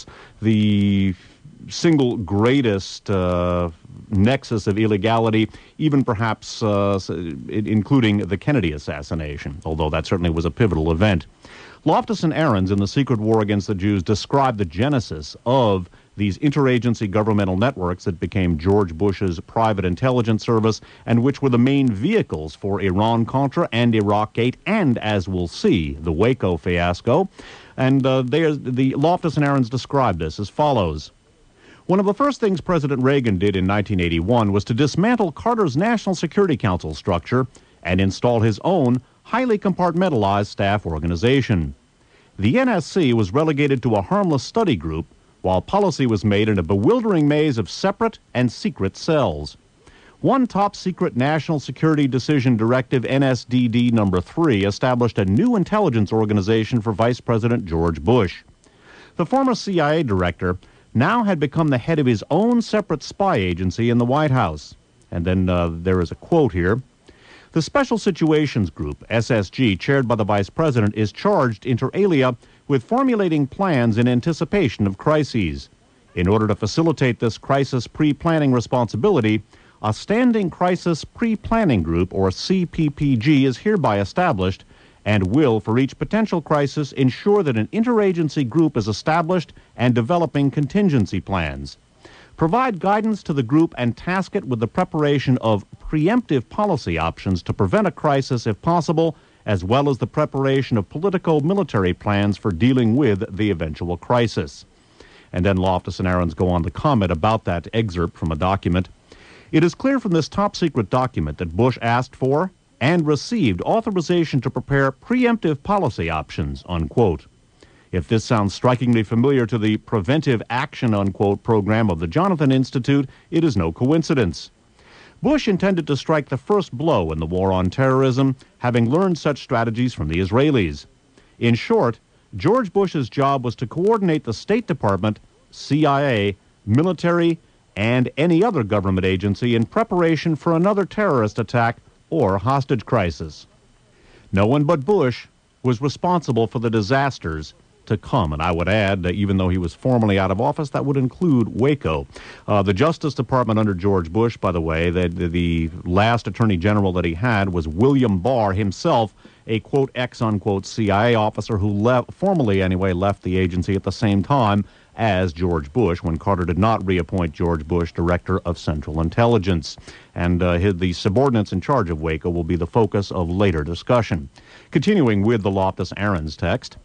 the single greatest uh, nexus of illegality, even perhaps uh, including the Kennedy assassination, although that certainly was a pivotal event. Loftus and Ahrens in The Secret War Against the Jews described the genesis of these interagency governmental networks that became George Bush's private intelligence service and which were the main vehicles for Iran-Contra and Iraq-Gate and, as we'll see, the Waco fiasco. And uh, they, the Loftus and Ahrens described this as follows. One of the first things President Reagan did in nineteen eighty-one was to dismantle Carter's National Security Council structure and install his own highly compartmentalized staff organization. The N S C was relegated to a harmless study group, while policy was made in a bewildering maze of separate and secret cells. One top-secret National Security Decision Directive, N S D D number three, established a new intelligence organization for Vice President George Bush. The former C I A director now had become the head of his own separate spy agency in the White House. And then uh, there is a quote here. The Special Situations Group, S S G, chaired by the Vice President, is charged, inter alia, with formulating plans in anticipation of crises. In order to facilitate this crisis pre-planning responsibility, a Standing Crisis Pre-Planning Group, or C P P G, is hereby established and will, for each potential crisis, ensure that an interagency group is established and developing contingency plans. Provide guidance to the group and task it with the preparation of preemptive policy options to prevent a crisis if possible, as well as the preparation of political military plans for dealing with the eventual crisis. And then Loftus and Ahrens go on to comment about that excerpt from a document. It is clear from this top-secret document that Bush asked for and received authorization to prepare preemptive policy options, unquote. If this sounds strikingly familiar to the Preventive Action, unquote, program of the Jonathan Institute, it is no coincidence. Bush intended to strike the first blow in the war on terrorism, having learned such strategies from the Israelis. In short, George Bush's job was to coordinate the State Department, C I A, military, and any other government agency in preparation for another terrorist attack or hostage crisis. No one but Bush was responsible for the disasters to come. And I would add that even though he was formally out of office, that would include Waco. Uh, the Justice Department under George Bush, by the way, the, the, the last Attorney General that he had was William Barr, himself a, quote, ex-unquote C I A officer who left, formally anyway, left the agency at the same time as George Bush, when Carter did not reappoint George Bush Director of Central Intelligence. And uh, his, the subordinates in charge of Waco will be the focus of later discussion. Continuing with the Loftus Ahrens text.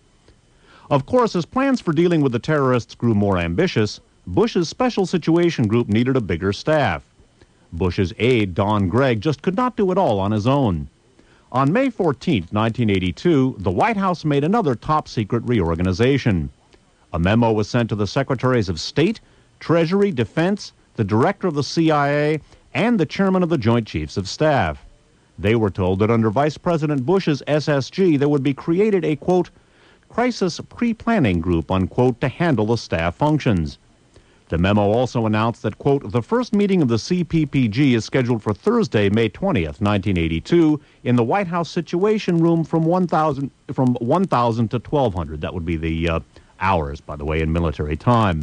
Of course, as plans for dealing with the terrorists grew more ambitious, Bush's Special Situation Group needed a bigger staff. Bush's aide, Don Gregg, just could not do it all on his own. On May fourteenth, nineteen eighty-two, the White House made another top-secret reorganization. A memo was sent to the Secretaries of State, Treasury, Defense, the Director of the C I A, and the Chairman of the Joint Chiefs of Staff. They were told that under Vice President Bush's S S G, there would be created a, quote, crisis pre-planning group, unquote, to handle the staff functions. The memo also announced that, quote, the first meeting of the C P P G is scheduled for Thursday, May twentieth, nineteen eighty-two, in the White House Situation Room from one thousand from one thousand to twelve hundred. That would be the uh, hours, by the way, in military time.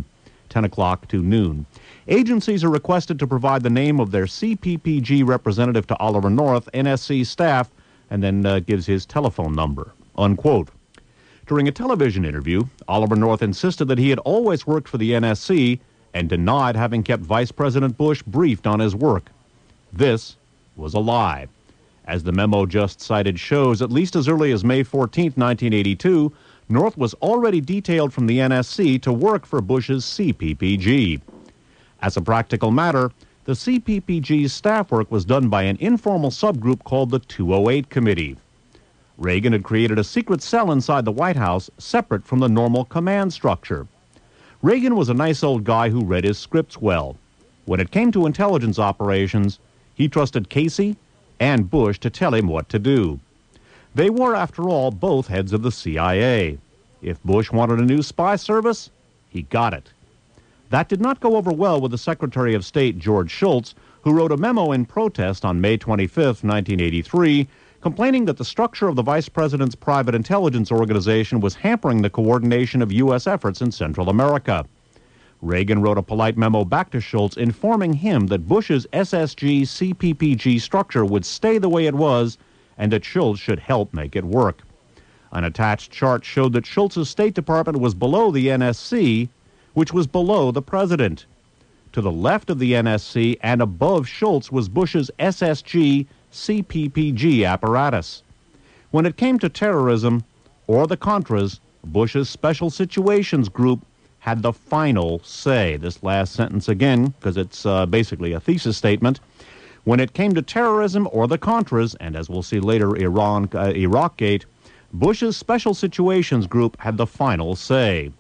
ten o'clock to noon. Agencies are requested to provide the name of their C P P G representative to Oliver North, N S C staff, and then uh, gives his telephone number, unquote. During a television interview, Oliver North insisted that he had always worked for the N S C and denied having kept Vice President Bush briefed on his work. This was a lie. As the memo just cited shows, at least as early as May fourteenth, nineteen eighty-two, North was already detailed from the N S C to work for Bush's C P P G. As a practical matter, the C P P G's staff work was done by an informal subgroup called the two oh eight Committee. Reagan had created a secret cell inside the White House separate from the normal command structure. Reagan was a nice old guy who read his scripts well. When it came to intelligence operations, he trusted Casey and Bush to tell him what to do. They were, after all, both heads of the C I A. If Bush wanted a new spy service, he got it. That did not go over well with the Secretary of State, George Shultz, who wrote a memo in protest on May twenty-fifth, nineteen eighty-three, complaining that the structure of the Vice President's private intelligence organization was hampering the coordination of U S efforts in Central America. Reagan wrote a polite memo back to Shultz informing him that Bush's S S G C P P G structure would stay the way it was and that Shultz should help make it work. An attached chart showed that Shultz's State Department was below the N S C, which was below the President. To the left of the N S C and above Shultz was Bush's S S G C P P G apparatus. When it came to terrorism or the Contras, Bush's Special Situations Group had the final say. This last sentence again, because it's uh, basically a thesis statement. When it came to terrorism or the Contras, and as we'll see later, Iran, uh, Iraqgate, Bush's Special Situations Group had the final say.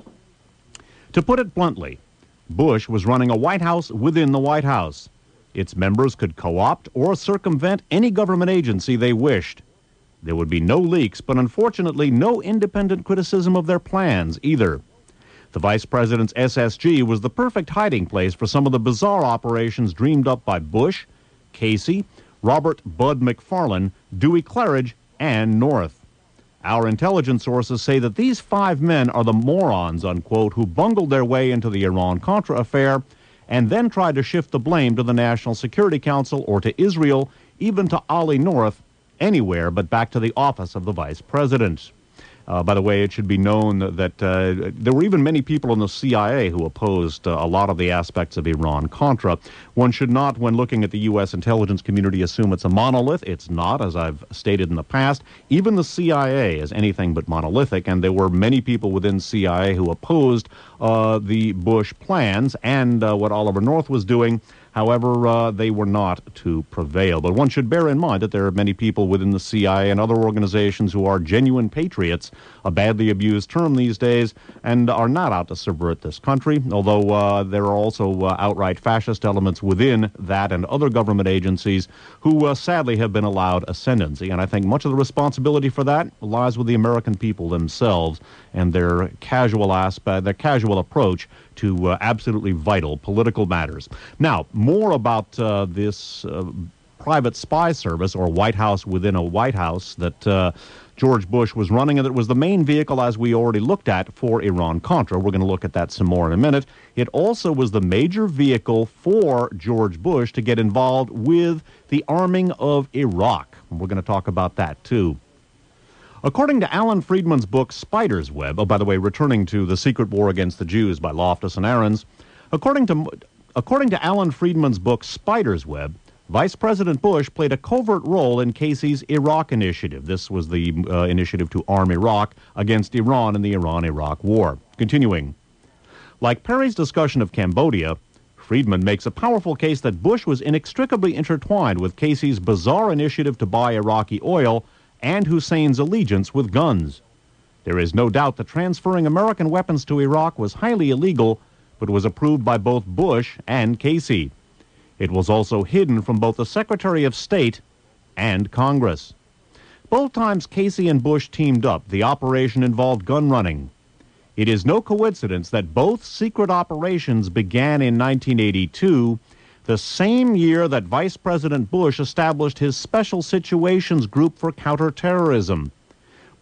To put it bluntly, Bush was running a White House within the White House. Its members could co-opt or circumvent any government agency they wished. There would be no leaks, but unfortunately no independent criticism of their plans either. The Vice President's S S G was the perfect hiding place for some of the bizarre operations dreamed up by Bush, Casey, Robert Bud McFarlane, Dewey Claridge, and North. Our intelligence sources say that these five men are the morons, unquote, who bungled their way into the Iran-Contra affair and then tried to shift the blame to the National Security Council or to Israel, even to Ollie North, anywhere but back to the office of the Vice President. Uh, by the way, it should be known that uh, there were even many people in the C I A who opposed uh, a lot of the aspects of Iran-Contra. One should not, when looking at the U S intelligence community, assume it's a monolith. It's not, as I've stated in the past. Even the C I A is anything but monolithic, and there were many people within C I A who opposed uh, the Bush plans and uh, what Oliver North was doing. However, uh, they were not to prevail. But one should bear in mind that there are many people within the C I A and other organizations who are genuine patriots, a badly abused term these days, and are not out to subvert this country, although uh, there are also uh, outright fascist elements within that and other government agencies who uh, sadly have been allowed ascendancy. And I think much of the responsibility for that lies with the American people themselves and their casual aspect, their casual approach to uh, absolutely vital political matters. Now, more about uh, this uh, private spy service, or White House within a White House, that uh, George Bush was running, and that was the main vehicle, as we already looked at, for Iran-Contra. We're going to look at that some more in a minute. It also was the major vehicle for George Bush to get involved with the arming of Iraq. We're going to talk about that, too. According to Alan Friedman's book, Spider's Web, oh, by the way, returning to The Secret War Against the Jews by Loftus and Ahrens, according to, according to Alan Friedman's book, Spider's Web, Vice President Bush played a covert role in Casey's Iraq initiative. This was the uh, initiative to arm Iraq against Iran in the Iran-Iraq War. Continuing, like Perry's discussion of Cambodia, Friedman makes a powerful case that Bush was inextricably intertwined with Casey's bizarre initiative to buy Iraqi oil and Hussein's allegiance with guns. There is no doubt that transferring American weapons to Iraq was highly illegal, but was approved by both Bush and Casey. It was also hidden from both the Secretary of State and Congress. Both times Casey and Bush teamed up, the operation involved gun running. It is no coincidence that both secret operations began in nineteen eighty-two, the same year that Vice President Bush established his Special Situations Group for Counterterrorism.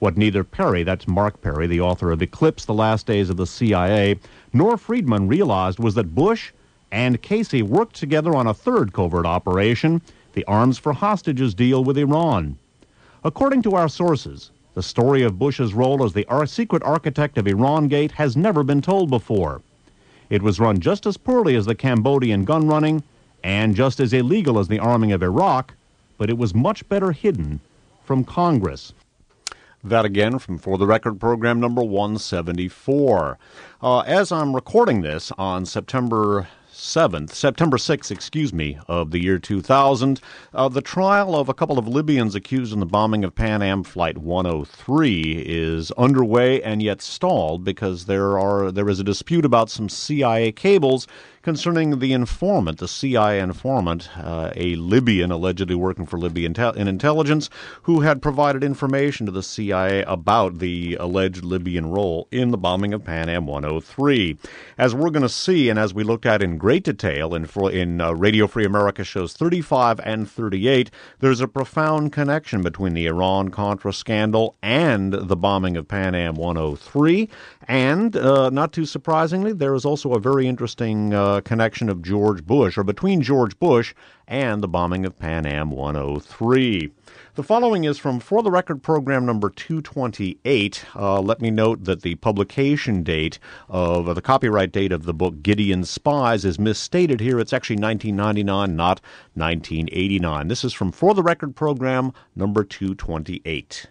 What neither Perry, that's Mark Perry, the author of Eclipse, The Last Days of the C I A, nor Friedman realized was that Bush and Casey worked together on a third covert operation, the Arms for Hostages deal with Iran. According to our sources, the story of Bush's role as the ar- secret architect of Iran-Gate has never been told before. It was run just as poorly as the Cambodian gun running and just as illegal as the arming of Iraq, but it was much better hidden from Congress. That again from For the Record program number one seventy-four. Uh, as I'm recording this on September seventh, September sixth, excuse me, of the year two thousand, uh, the trial of a couple of Libyans accused in the bombing of Pan Am Flight one oh three is underway and yet stalled because there are there is a dispute about some C I A cables concerning the informant, the C I A informant, uh, a Libyan allegedly working for Libyan intel- in intelligence, who had provided information to the C I A about the alleged Libyan role in the bombing of Pan Am one oh three. As we're going to see, and as we looked at in great detail in, in uh, Radio Free America shows thirty-five and thirty-eight, there's a profound connection between the Iran-Contra scandal and the bombing of Pan Am one oh three. And, uh, not too surprisingly, there is also a very interesting uh, connection of George Bush, or between George Bush and the bombing of Pan Am one oh three. The following is from For the Record program number two twenty-eight. Uh, let me note that the publication date of uh, the copyright date of the book Gideon's Spies is misstated here. It's actually nineteen ninety-nine, not nineteen eighty-nine. This is from For the Record program number two twenty-eight.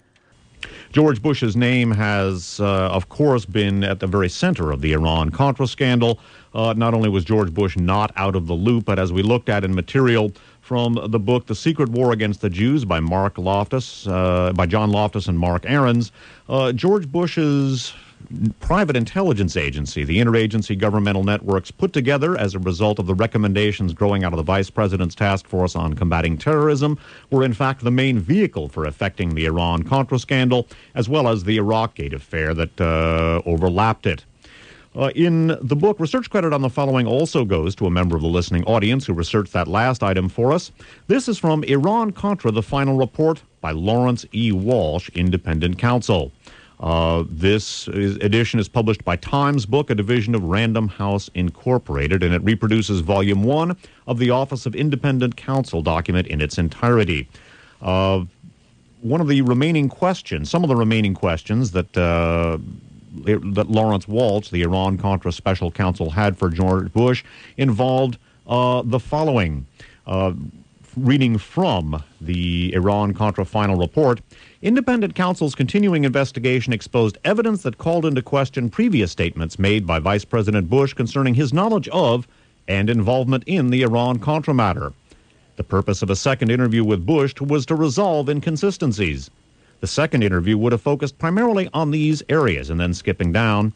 George Bush's name has, uh, of course, been at the very center of the Iran-Contra scandal. Uh, not only was George Bush not out of the loop, but as we looked at in material from the book The Secret War Against the Jews by Mark Loftus, uh, by John Loftus and Mark Ahrens, uh, George Bush's private intelligence agency, the Interagency Governmental Networks, put together as a result of the recommendations growing out of the Vice President's Task Force on Combating Terrorism, were in fact the main vehicle for effecting the Iran-Contra scandal, as well as the Iraq-Gate affair that uh, overlapped it. Uh, in the book, research credit on the following also goes to a member of the listening audience who researched that last item for us. This is from Iran-Contra, the Final Report by Lawrence E. Walsh, Independent Counsel. Uh, this is, edition is published by Times Book, a division of Random House Incorporated, and it reproduces Volume one of the Office of Independent Counsel document in its entirety. Uh, one of the remaining questions, some of the remaining questions that uh, that Lawrence Walsh, the Iran-Contra Special Counsel, had for George Bush involved uh, the following. Uh, reading from the Iran-Contra Final Report, Independent Counsel's continuing investigation exposed evidence that called into question previous statements made by Vice President Bush concerning his knowledge of and involvement in the Iran-Contra matter. The purpose of a second interview with Bush was to resolve inconsistencies. The second interview would have focused primarily on these areas, and then skipping down.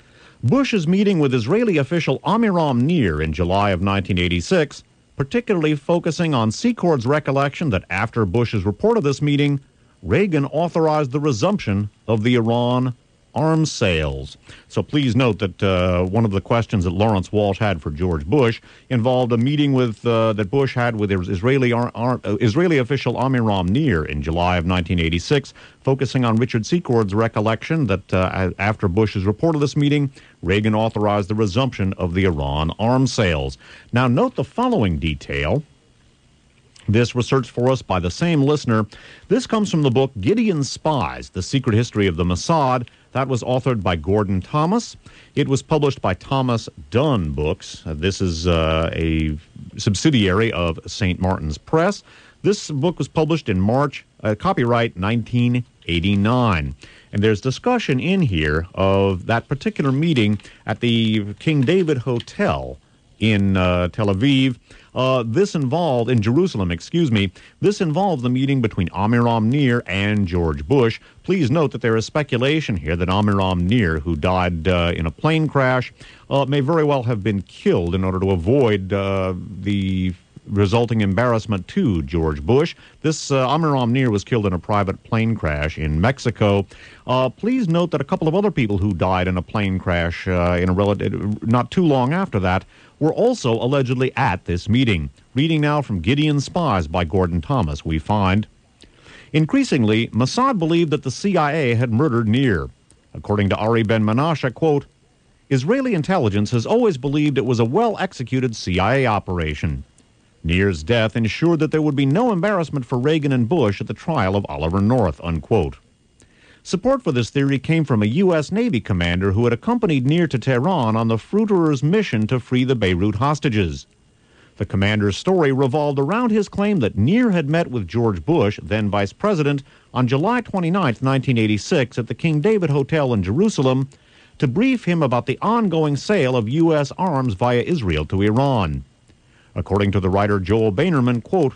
Bush's meeting with Israeli official Amiram Nir in July of nineteen eighty-six, particularly focusing on Secord's recollection that after Bush's report of this meeting, Reagan authorized the resumption of the Iran arms sales. So please note that uh, one of the questions that Lawrence Walsh had for George Bush involved a meeting with uh, that Bush had with Israeli ar- ar- uh, Israeli official Amiram Nir in July of nineteen eighty-six, focusing on Richard Secord's recollection that uh, after Bush's report of this meeting, Reagan authorized the resumption of the Iran arms sales. Now note the following detail. This research for us by the same listener. This comes from the book Gideon's Spies, The Secret History of the Mossad. That was authored by Gordon Thomas. It was published by Thomas Dunn Books. Uh, this is uh, a subsidiary of Saint Martin's Press. This book was published in March, uh, copyright nineteen eighty-nine. And there's discussion in here of that particular meeting at the King David Hotel in uh, Tel Aviv. Uh, this involved, in Jerusalem, excuse me, this involved the meeting between Amiram Nir and George Bush. Please note that there is speculation here that Amiram Nir, who died uh, in a plane crash, uh, may very well have been killed in order to avoid uh, the resulting embarrassment to George Bush. This uh, Amiram Nir was killed in a private plane crash in Mexico. Uh, please note that a couple of other people who died in a plane crash uh, in a relative, not too long after that were also allegedly at this meeting. Reading now from Gideon's Spies by Gordon Thomas, we find, Increasingly, Mossad believed that the C I A had murdered Nir. According to Ari Ben-Menashe, quote, Israeli intelligence has always believed it was a well-executed C I A operation. Nir's death ensured that there would be no embarrassment for Reagan and Bush at the trial of Oliver North, unquote. Support for this theory came from a U S Navy commander who had accompanied Nir to Tehran on the Fruiterer's mission to free the Beirut hostages. The commander's story revolved around his claim that Nir had met with George Bush, then vice president, on July twenty-ninth, nineteen eighty-six, at the King David Hotel in Jerusalem to brief him about the ongoing sale of U S arms via Israel to Iran. According to the writer Joel Bainerman, quote,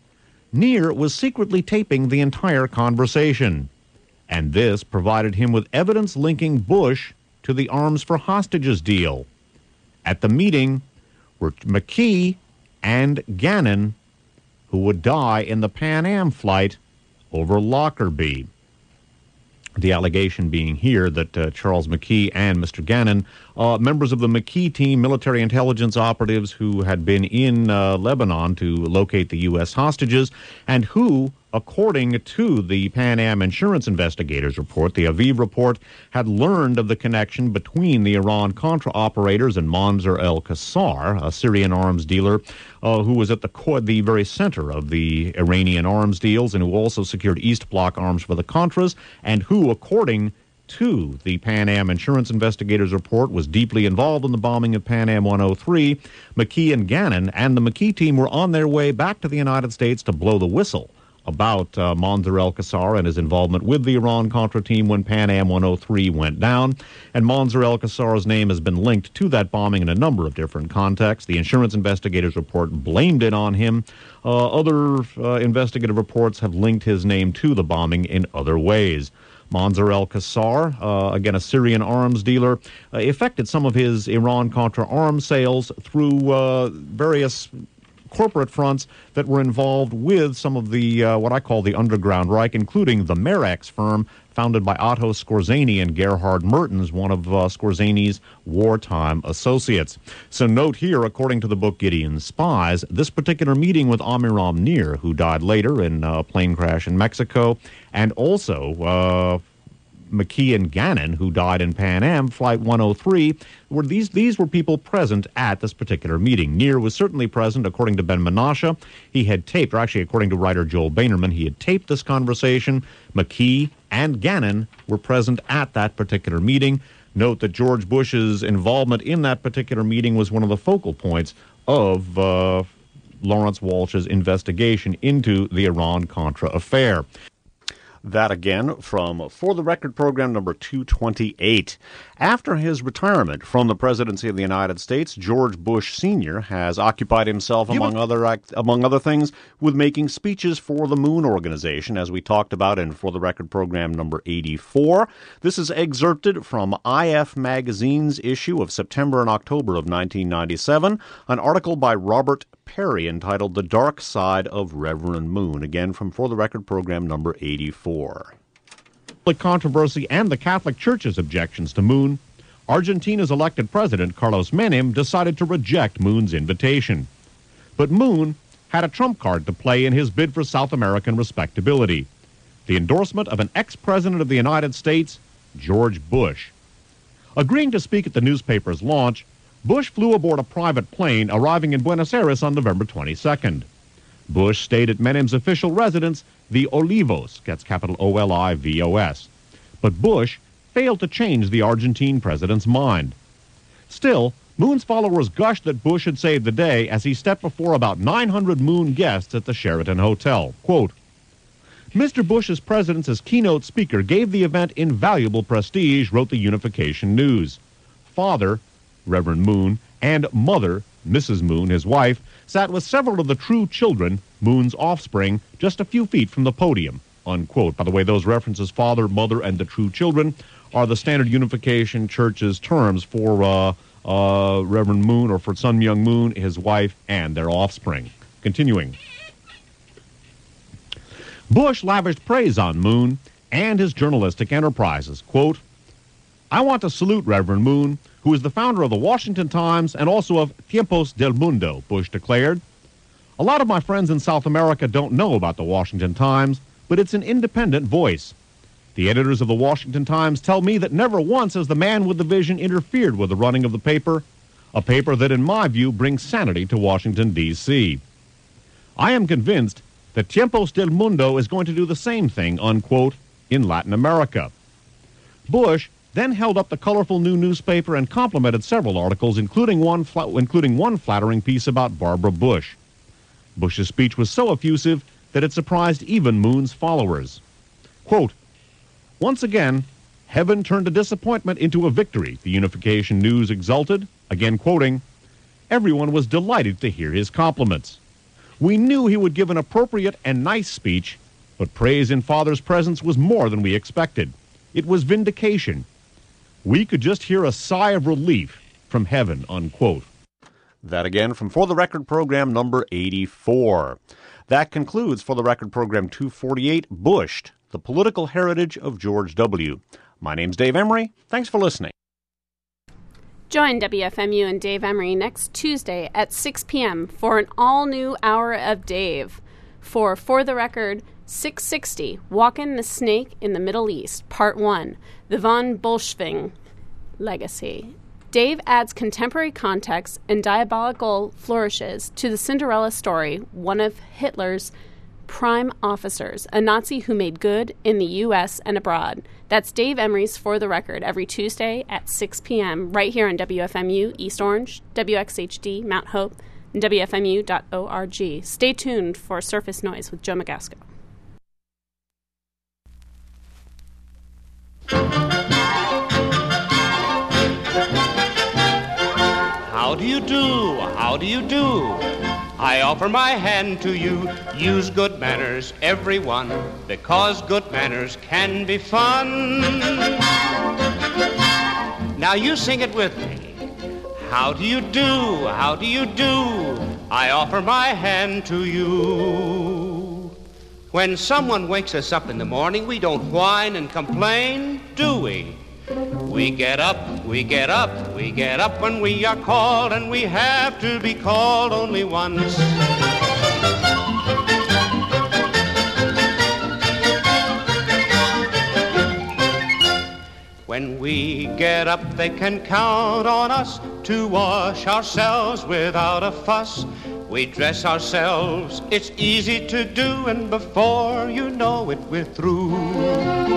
Nir was secretly taping the entire conversation, and this provided him with evidence linking Bush to the arms for hostages deal. At the meeting were McKee and Gannon, who would die in the Pan Am flight over Lockerbie. The allegation being here that uh, Charles McKee and Mister Gannon, uh, members of the McKee team, military intelligence operatives who had been in uh, Lebanon to locate the U S hostages, and who, according to the Pan Am insurance investigators report, the Aviv report, had learned of the connection between the Iran-Contra operators and Mansour el-Kassar, a Syrian arms dealer uh, who was at the, core, the very center of the Iranian arms deals and who also secured East Bloc arms for the Contras, and who, according to the Pan Am insurance investigators report, was deeply involved in the bombing of Pan Am one oh three. McKee and Gannon and the McKee team were on their way back to the United States to blow the whistle about uh, Mansour el-Kassar and his involvement with the Iran-Contra team when Pan Am one oh three went down. And Mansour el-Kassar's name has been linked to that bombing in a number of different contexts. The insurance investigators report blamed it on him. Uh, other uh, investigative reports have linked his name to the bombing in other ways. Mansour el-Kassar, uh, again a Syrian arms dealer, uh, effected some of his Iran-Contra arms sales through uh, various corporate fronts that were involved with some of the, uh, what I call the underground Reich, including the Merex firm founded by Otto Skorzeny and Gerhard Mertens, one of uh, Skorzany's wartime associates. So note here, according to the book Gideon's Spies, this particular meeting with Amiram Nir, who died later in a plane crash in Mexico, and also uh, McKee and Gannon, who died in Pan Am Flight one oh three, were these these were people present at this particular meeting. Nir was certainly present, according to Ben-Menashe. He had taped, or actually according to writer Joel Bainerman, he had taped this conversation. McKee and Gannon were present at that particular meeting. Note that George Bush's involvement in that particular meeting was one of the focal points of uh, Lawrence Walsh's investigation into the Iran-Contra affair. That again from For the Record program number two twenty-eight. After his retirement from the presidency of the United States, George Bush Senior has occupied himself, among other act, among other things, with making speeches for the Moon Organization, as we talked about in For the Record program number eighty-four. This is excerpted from I F Magazine's issue of September and October of nineteen ninety-seven, an article by Robert Perry entitled The Dark Side of Reverend Moon, again from For the Record program number eighty-four. Controversy and the Catholic Church's objections to Moon, Argentina's elected president, Carlos Menem, decided to reject Moon's invitation. But Moon had a trump card to play in his bid for South American respectability: the endorsement of an ex-president of the United States, George Bush. Agreeing to speak at the newspaper's launch, Bush flew aboard a private plane, arriving in Buenos Aires on November twenty-second. Bush stayed at Menem's official residence, the Olivos, that's capital O L I V O S. But Bush failed to change the Argentine president's mind. Still, Moon's followers gushed that Bush had saved the day as he stepped before about nine hundred Moon guests at the Sheraton Hotel. Quote, Mister Bush's presence as keynote speaker gave the event invaluable prestige, wrote the Unification News. Father, Reverend Moon, and Mother, Missus Moon, his wife, sat with several of the true children, Moon's offspring, just a few feet from the podium, unquote. By the way, those references, father, mother, and the true children, are the Standard Unification Church's terms for uh, uh, Reverend Moon, or for Sun Myung Moon, his wife, and their offspring. Continuing. Bush lavished praise on Moon and his journalistic enterprises. Quote, I want to salute Reverend Moon, who is the founder of the Washington Times and also of Tiempos del Mundo, Bush declared. A lot of my friends in South America don't know about the Washington Times, but it's an independent voice. The editors of the Washington Times tell me that never once has the man with the vision interfered with the running of the paper, a paper that, in my view, brings sanity to Washington, D C I am convinced that Tiempos del Mundo is going to do the same thing, unquote, in Latin America. Bush then held up the colorful new newspaper and complimented several articles, including one, fla- including one flattering piece about Barbara Bush. Bush's speech was so effusive that it surprised even Moon's followers. Quote, "Once again, heaven turned a disappointment into a victory," the Unification News exulted, again quoting, "Everyone was delighted to hear his compliments. We knew he would give an appropriate and nice speech, but praise in Father's presence was more than we expected. It was vindication. We could just hear a sigh of relief from heaven," unquote. That again from For the Record program number eighty-four. That concludes For the Record program two forty-eight, Bushed, the Political Heritage of George W. My name's Dave Emery. Thanks for listening. Join W F M U and Dave Emery next Tuesday at six p.m. for an all-new hour of Dave for For the Record six sixty, Walking the Snake in the Middle East, Part one, the von Bolschwing Legacy. Dave adds contemporary context and diabolical flourishes to the Cinderella story, one of Hitler's prime officers, a Nazi who made good in the U S and abroad. That's Dave Emery's For the Record every Tuesday at six p.m. right here on W F M U East Orange, W X H D Mount Hope, and W F M U dot org. Stay tuned for Surface Noise with Joe Magasco. How do you do? How do you do? I offer my hand to you. Use good manners, everyone, because good manners can be fun. Now you sing it with me. How do you do? How do you do? I offer my hand to you. When someone wakes us up in the morning, we don't whine and complain, do we? We get up, we get up, we get up when we are called, and we have to be called only once. When we get up, they can count on us to wash ourselves without a fuss. We dress ourselves, it's easy to do, and before you know it, we're through.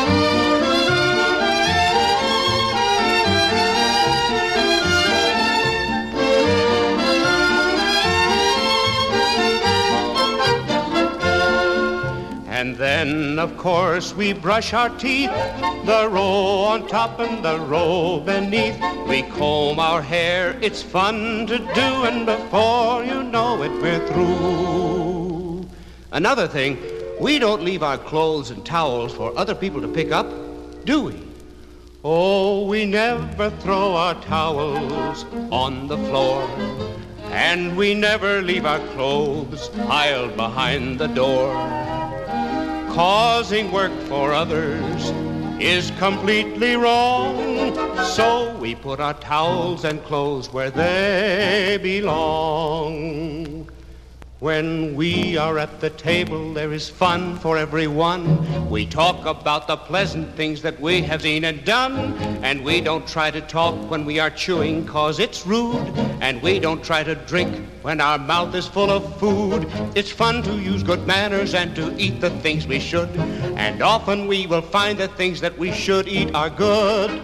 And then, of course, we brush our teeth, the row on top and the row beneath. We comb our hair, it's fun to do, and before you know it, we're through. Another thing, we don't leave our clothes and towels for other people to pick up, do we? Oh, we never throw our towels on the floor, and we never leave our clothes piled behind the door. Causing work for others is completely wrong, so we put our towels and clothes where they belong. When we are at the table, there is fun for everyone. We talk about the pleasant things that we have seen and done, and we don't try to talk when we are chewing, 'cause it's rude, and we don't try to drink when our mouth is full of food. It's fun to use good manners and to eat the things we should, and often we will find the things that we should eat are good.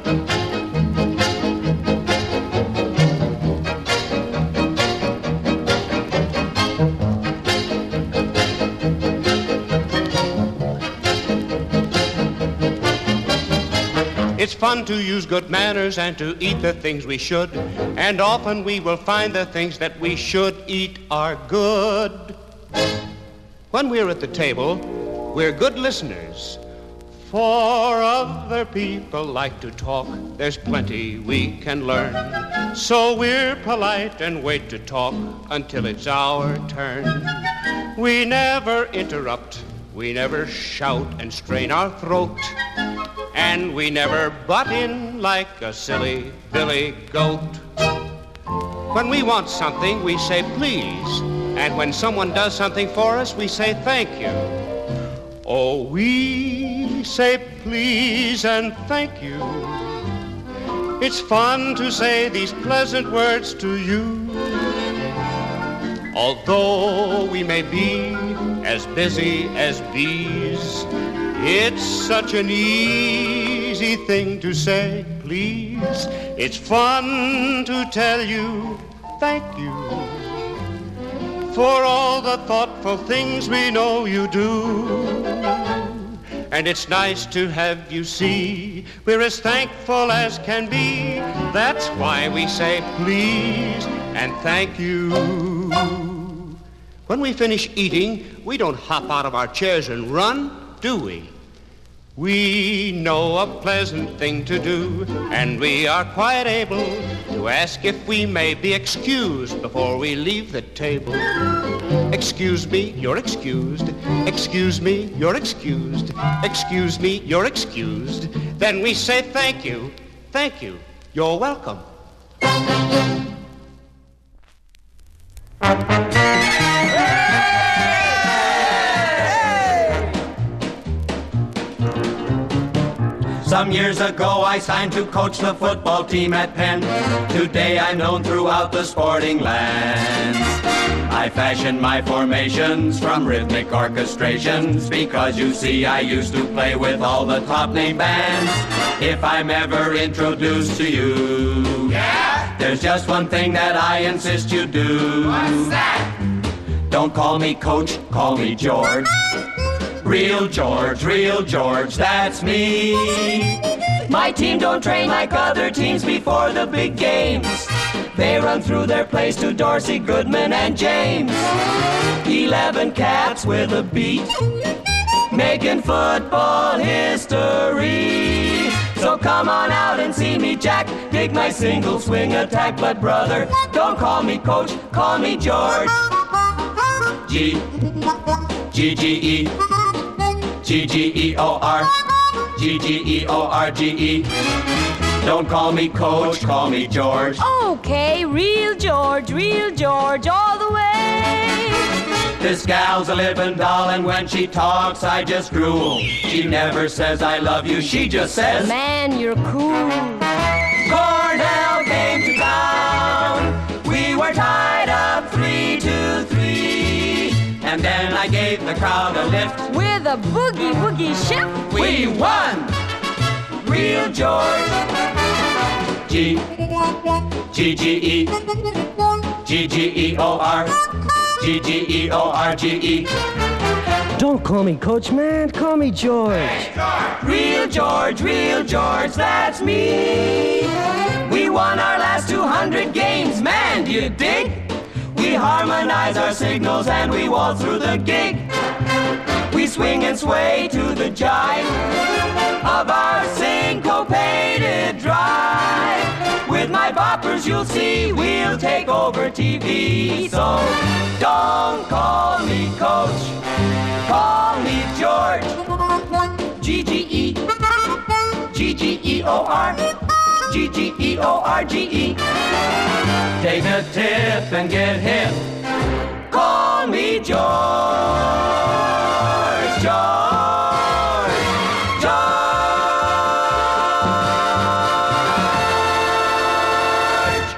It's fun to use good manners and to eat the things we should, and often we will find the things that we should eat are good. When we're at the table, we're good listeners, for other people like to talk. There's plenty we can learn, so we're polite and wait to talk until it's our turn. We never interrupt, we never shout and strain our throat, and we never butt in like a silly billy goat. When we want something, we say please, and when someone does something for us, we say thank you. Oh, we say please and thank you. It's fun to say these pleasant words to you. Although we may be as busy as bees, it's such an easy thing to say, please. It's fun to tell you thank you for all the thoughtful things we know you do. And it's nice to have you see we're as thankful as can be. That's why we say please and thank you. When we finish eating, we don't hop out of our chairs and run, do we? We know a pleasant thing to do, and we are quite able to ask if we may be excused before we leave the table. Excuse me, you're excused. Excuse me, you're excused. Excuse me, you're excused. Then we say thank you, thank you, you're welcome. Some years ago I signed to coach the football team at Penn. Today I'm known throughout the sporting lands. I fashioned my formations from rhythmic orchestrations because you see I used to play with all the top name bands. If I'm ever introduced to you, yeah, there's just one thing that I insist you do. What's that? Don't call me Coach, call me George. Real George, real George, that's me. My team don't train like other teams before the big games. They run through their plays to Dorsey, Goodman, and James. Eleven cats with a beat, making football history. So come on out and see me, Jack. Dig my single swing attack. But brother, don't call me Coach, call me George. G, G G E. G G E O R, G G E O R G E. Don't call me Coach, call me George. Okay, real George, real George, all the way. This gal's a living doll, and when she talks, I just drool. She never says I love you, she just says, man, you're cool. Cornell came to town. We were tied up three to three. And then I gave the crowd a lift. With a boogie woogie shift. We won! Real George. G, G G E, G G E O R, G G E O R G E. Don't call me Coach, man, call me George. Hey, George. Real George, real George, that's me. We won our last two hundred games, man, do you dig? We harmonize our signals and we waltz through the gig. We swing and sway to the jive of our syncopated drive. With my boppers you'll see we'll take over T V. So don't call me Coach, call me George. G G E, G G E O R, G G E O R G E. Take a tip and get hip. Call me George, George, George.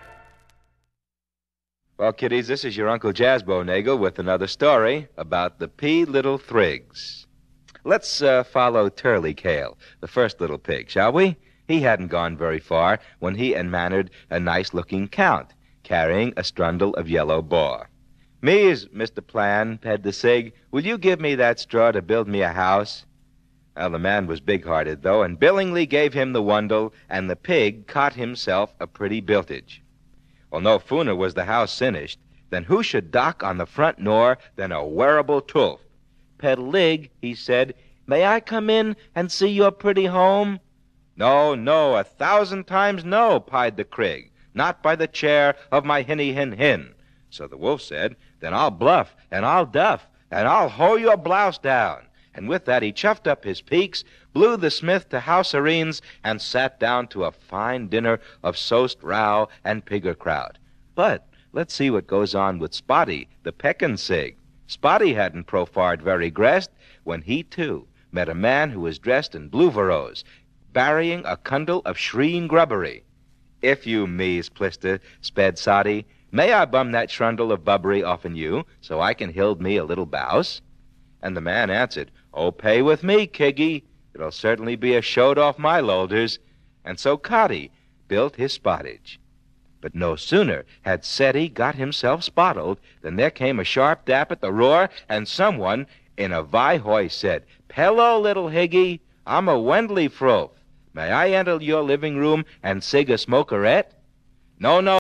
Well, kiddies, this is your Uncle Jasbo Nagel with another story about the P. Little Thrigs. Let's uh, follow Turley Kale, the first little pig, shall we? He hadn't gone very far when he enmannered a nice-looking count, carrying a strundle of yellow boar. "Mees, Mister Plan," said the sig, "will you give me that straw to build me a house?" Well, the man was big-hearted, though, and billingly gave him the wundle, and the pig caught himself a pretty builtage. Well, no sooner was the house finished than who should dock on the front door than a wearable tulf. "Pedlig," he said, "may I come in and see your pretty home?" "No, no, a thousand times no," pied the Crig, "not by the chair of my hinny-hin-hin." So the wolf said, "Then I'll bluff, and I'll duff, and I'll hoe your blouse down." And with that he chuffed up his peaks, blew the smith to house arenes, and sat down to a fine dinner of soast, row, and pigger kraut. But let's see what goes on with Spotty, the peckin' sig. Spotty hadn't profared very grest when he, too, met a man who was dressed in blue varose, burying a cundle of shreen grubbery. If you me's plister, sped Soddy, may I bum that shrundle of bubbery offen you, so I can hild me a little bouse? And the man answered, Oh, pay with me, Kiggy. It'll certainly be a showed off my loders. And so Coddy built his spottage. But no sooner had Seti got himself spottled than there came a sharp dap at the roar, and someone in a Vihoy said, Pello, little Higgy, I'm a Wendley Froth. May I enter your living room and sig a smokerette? No, no.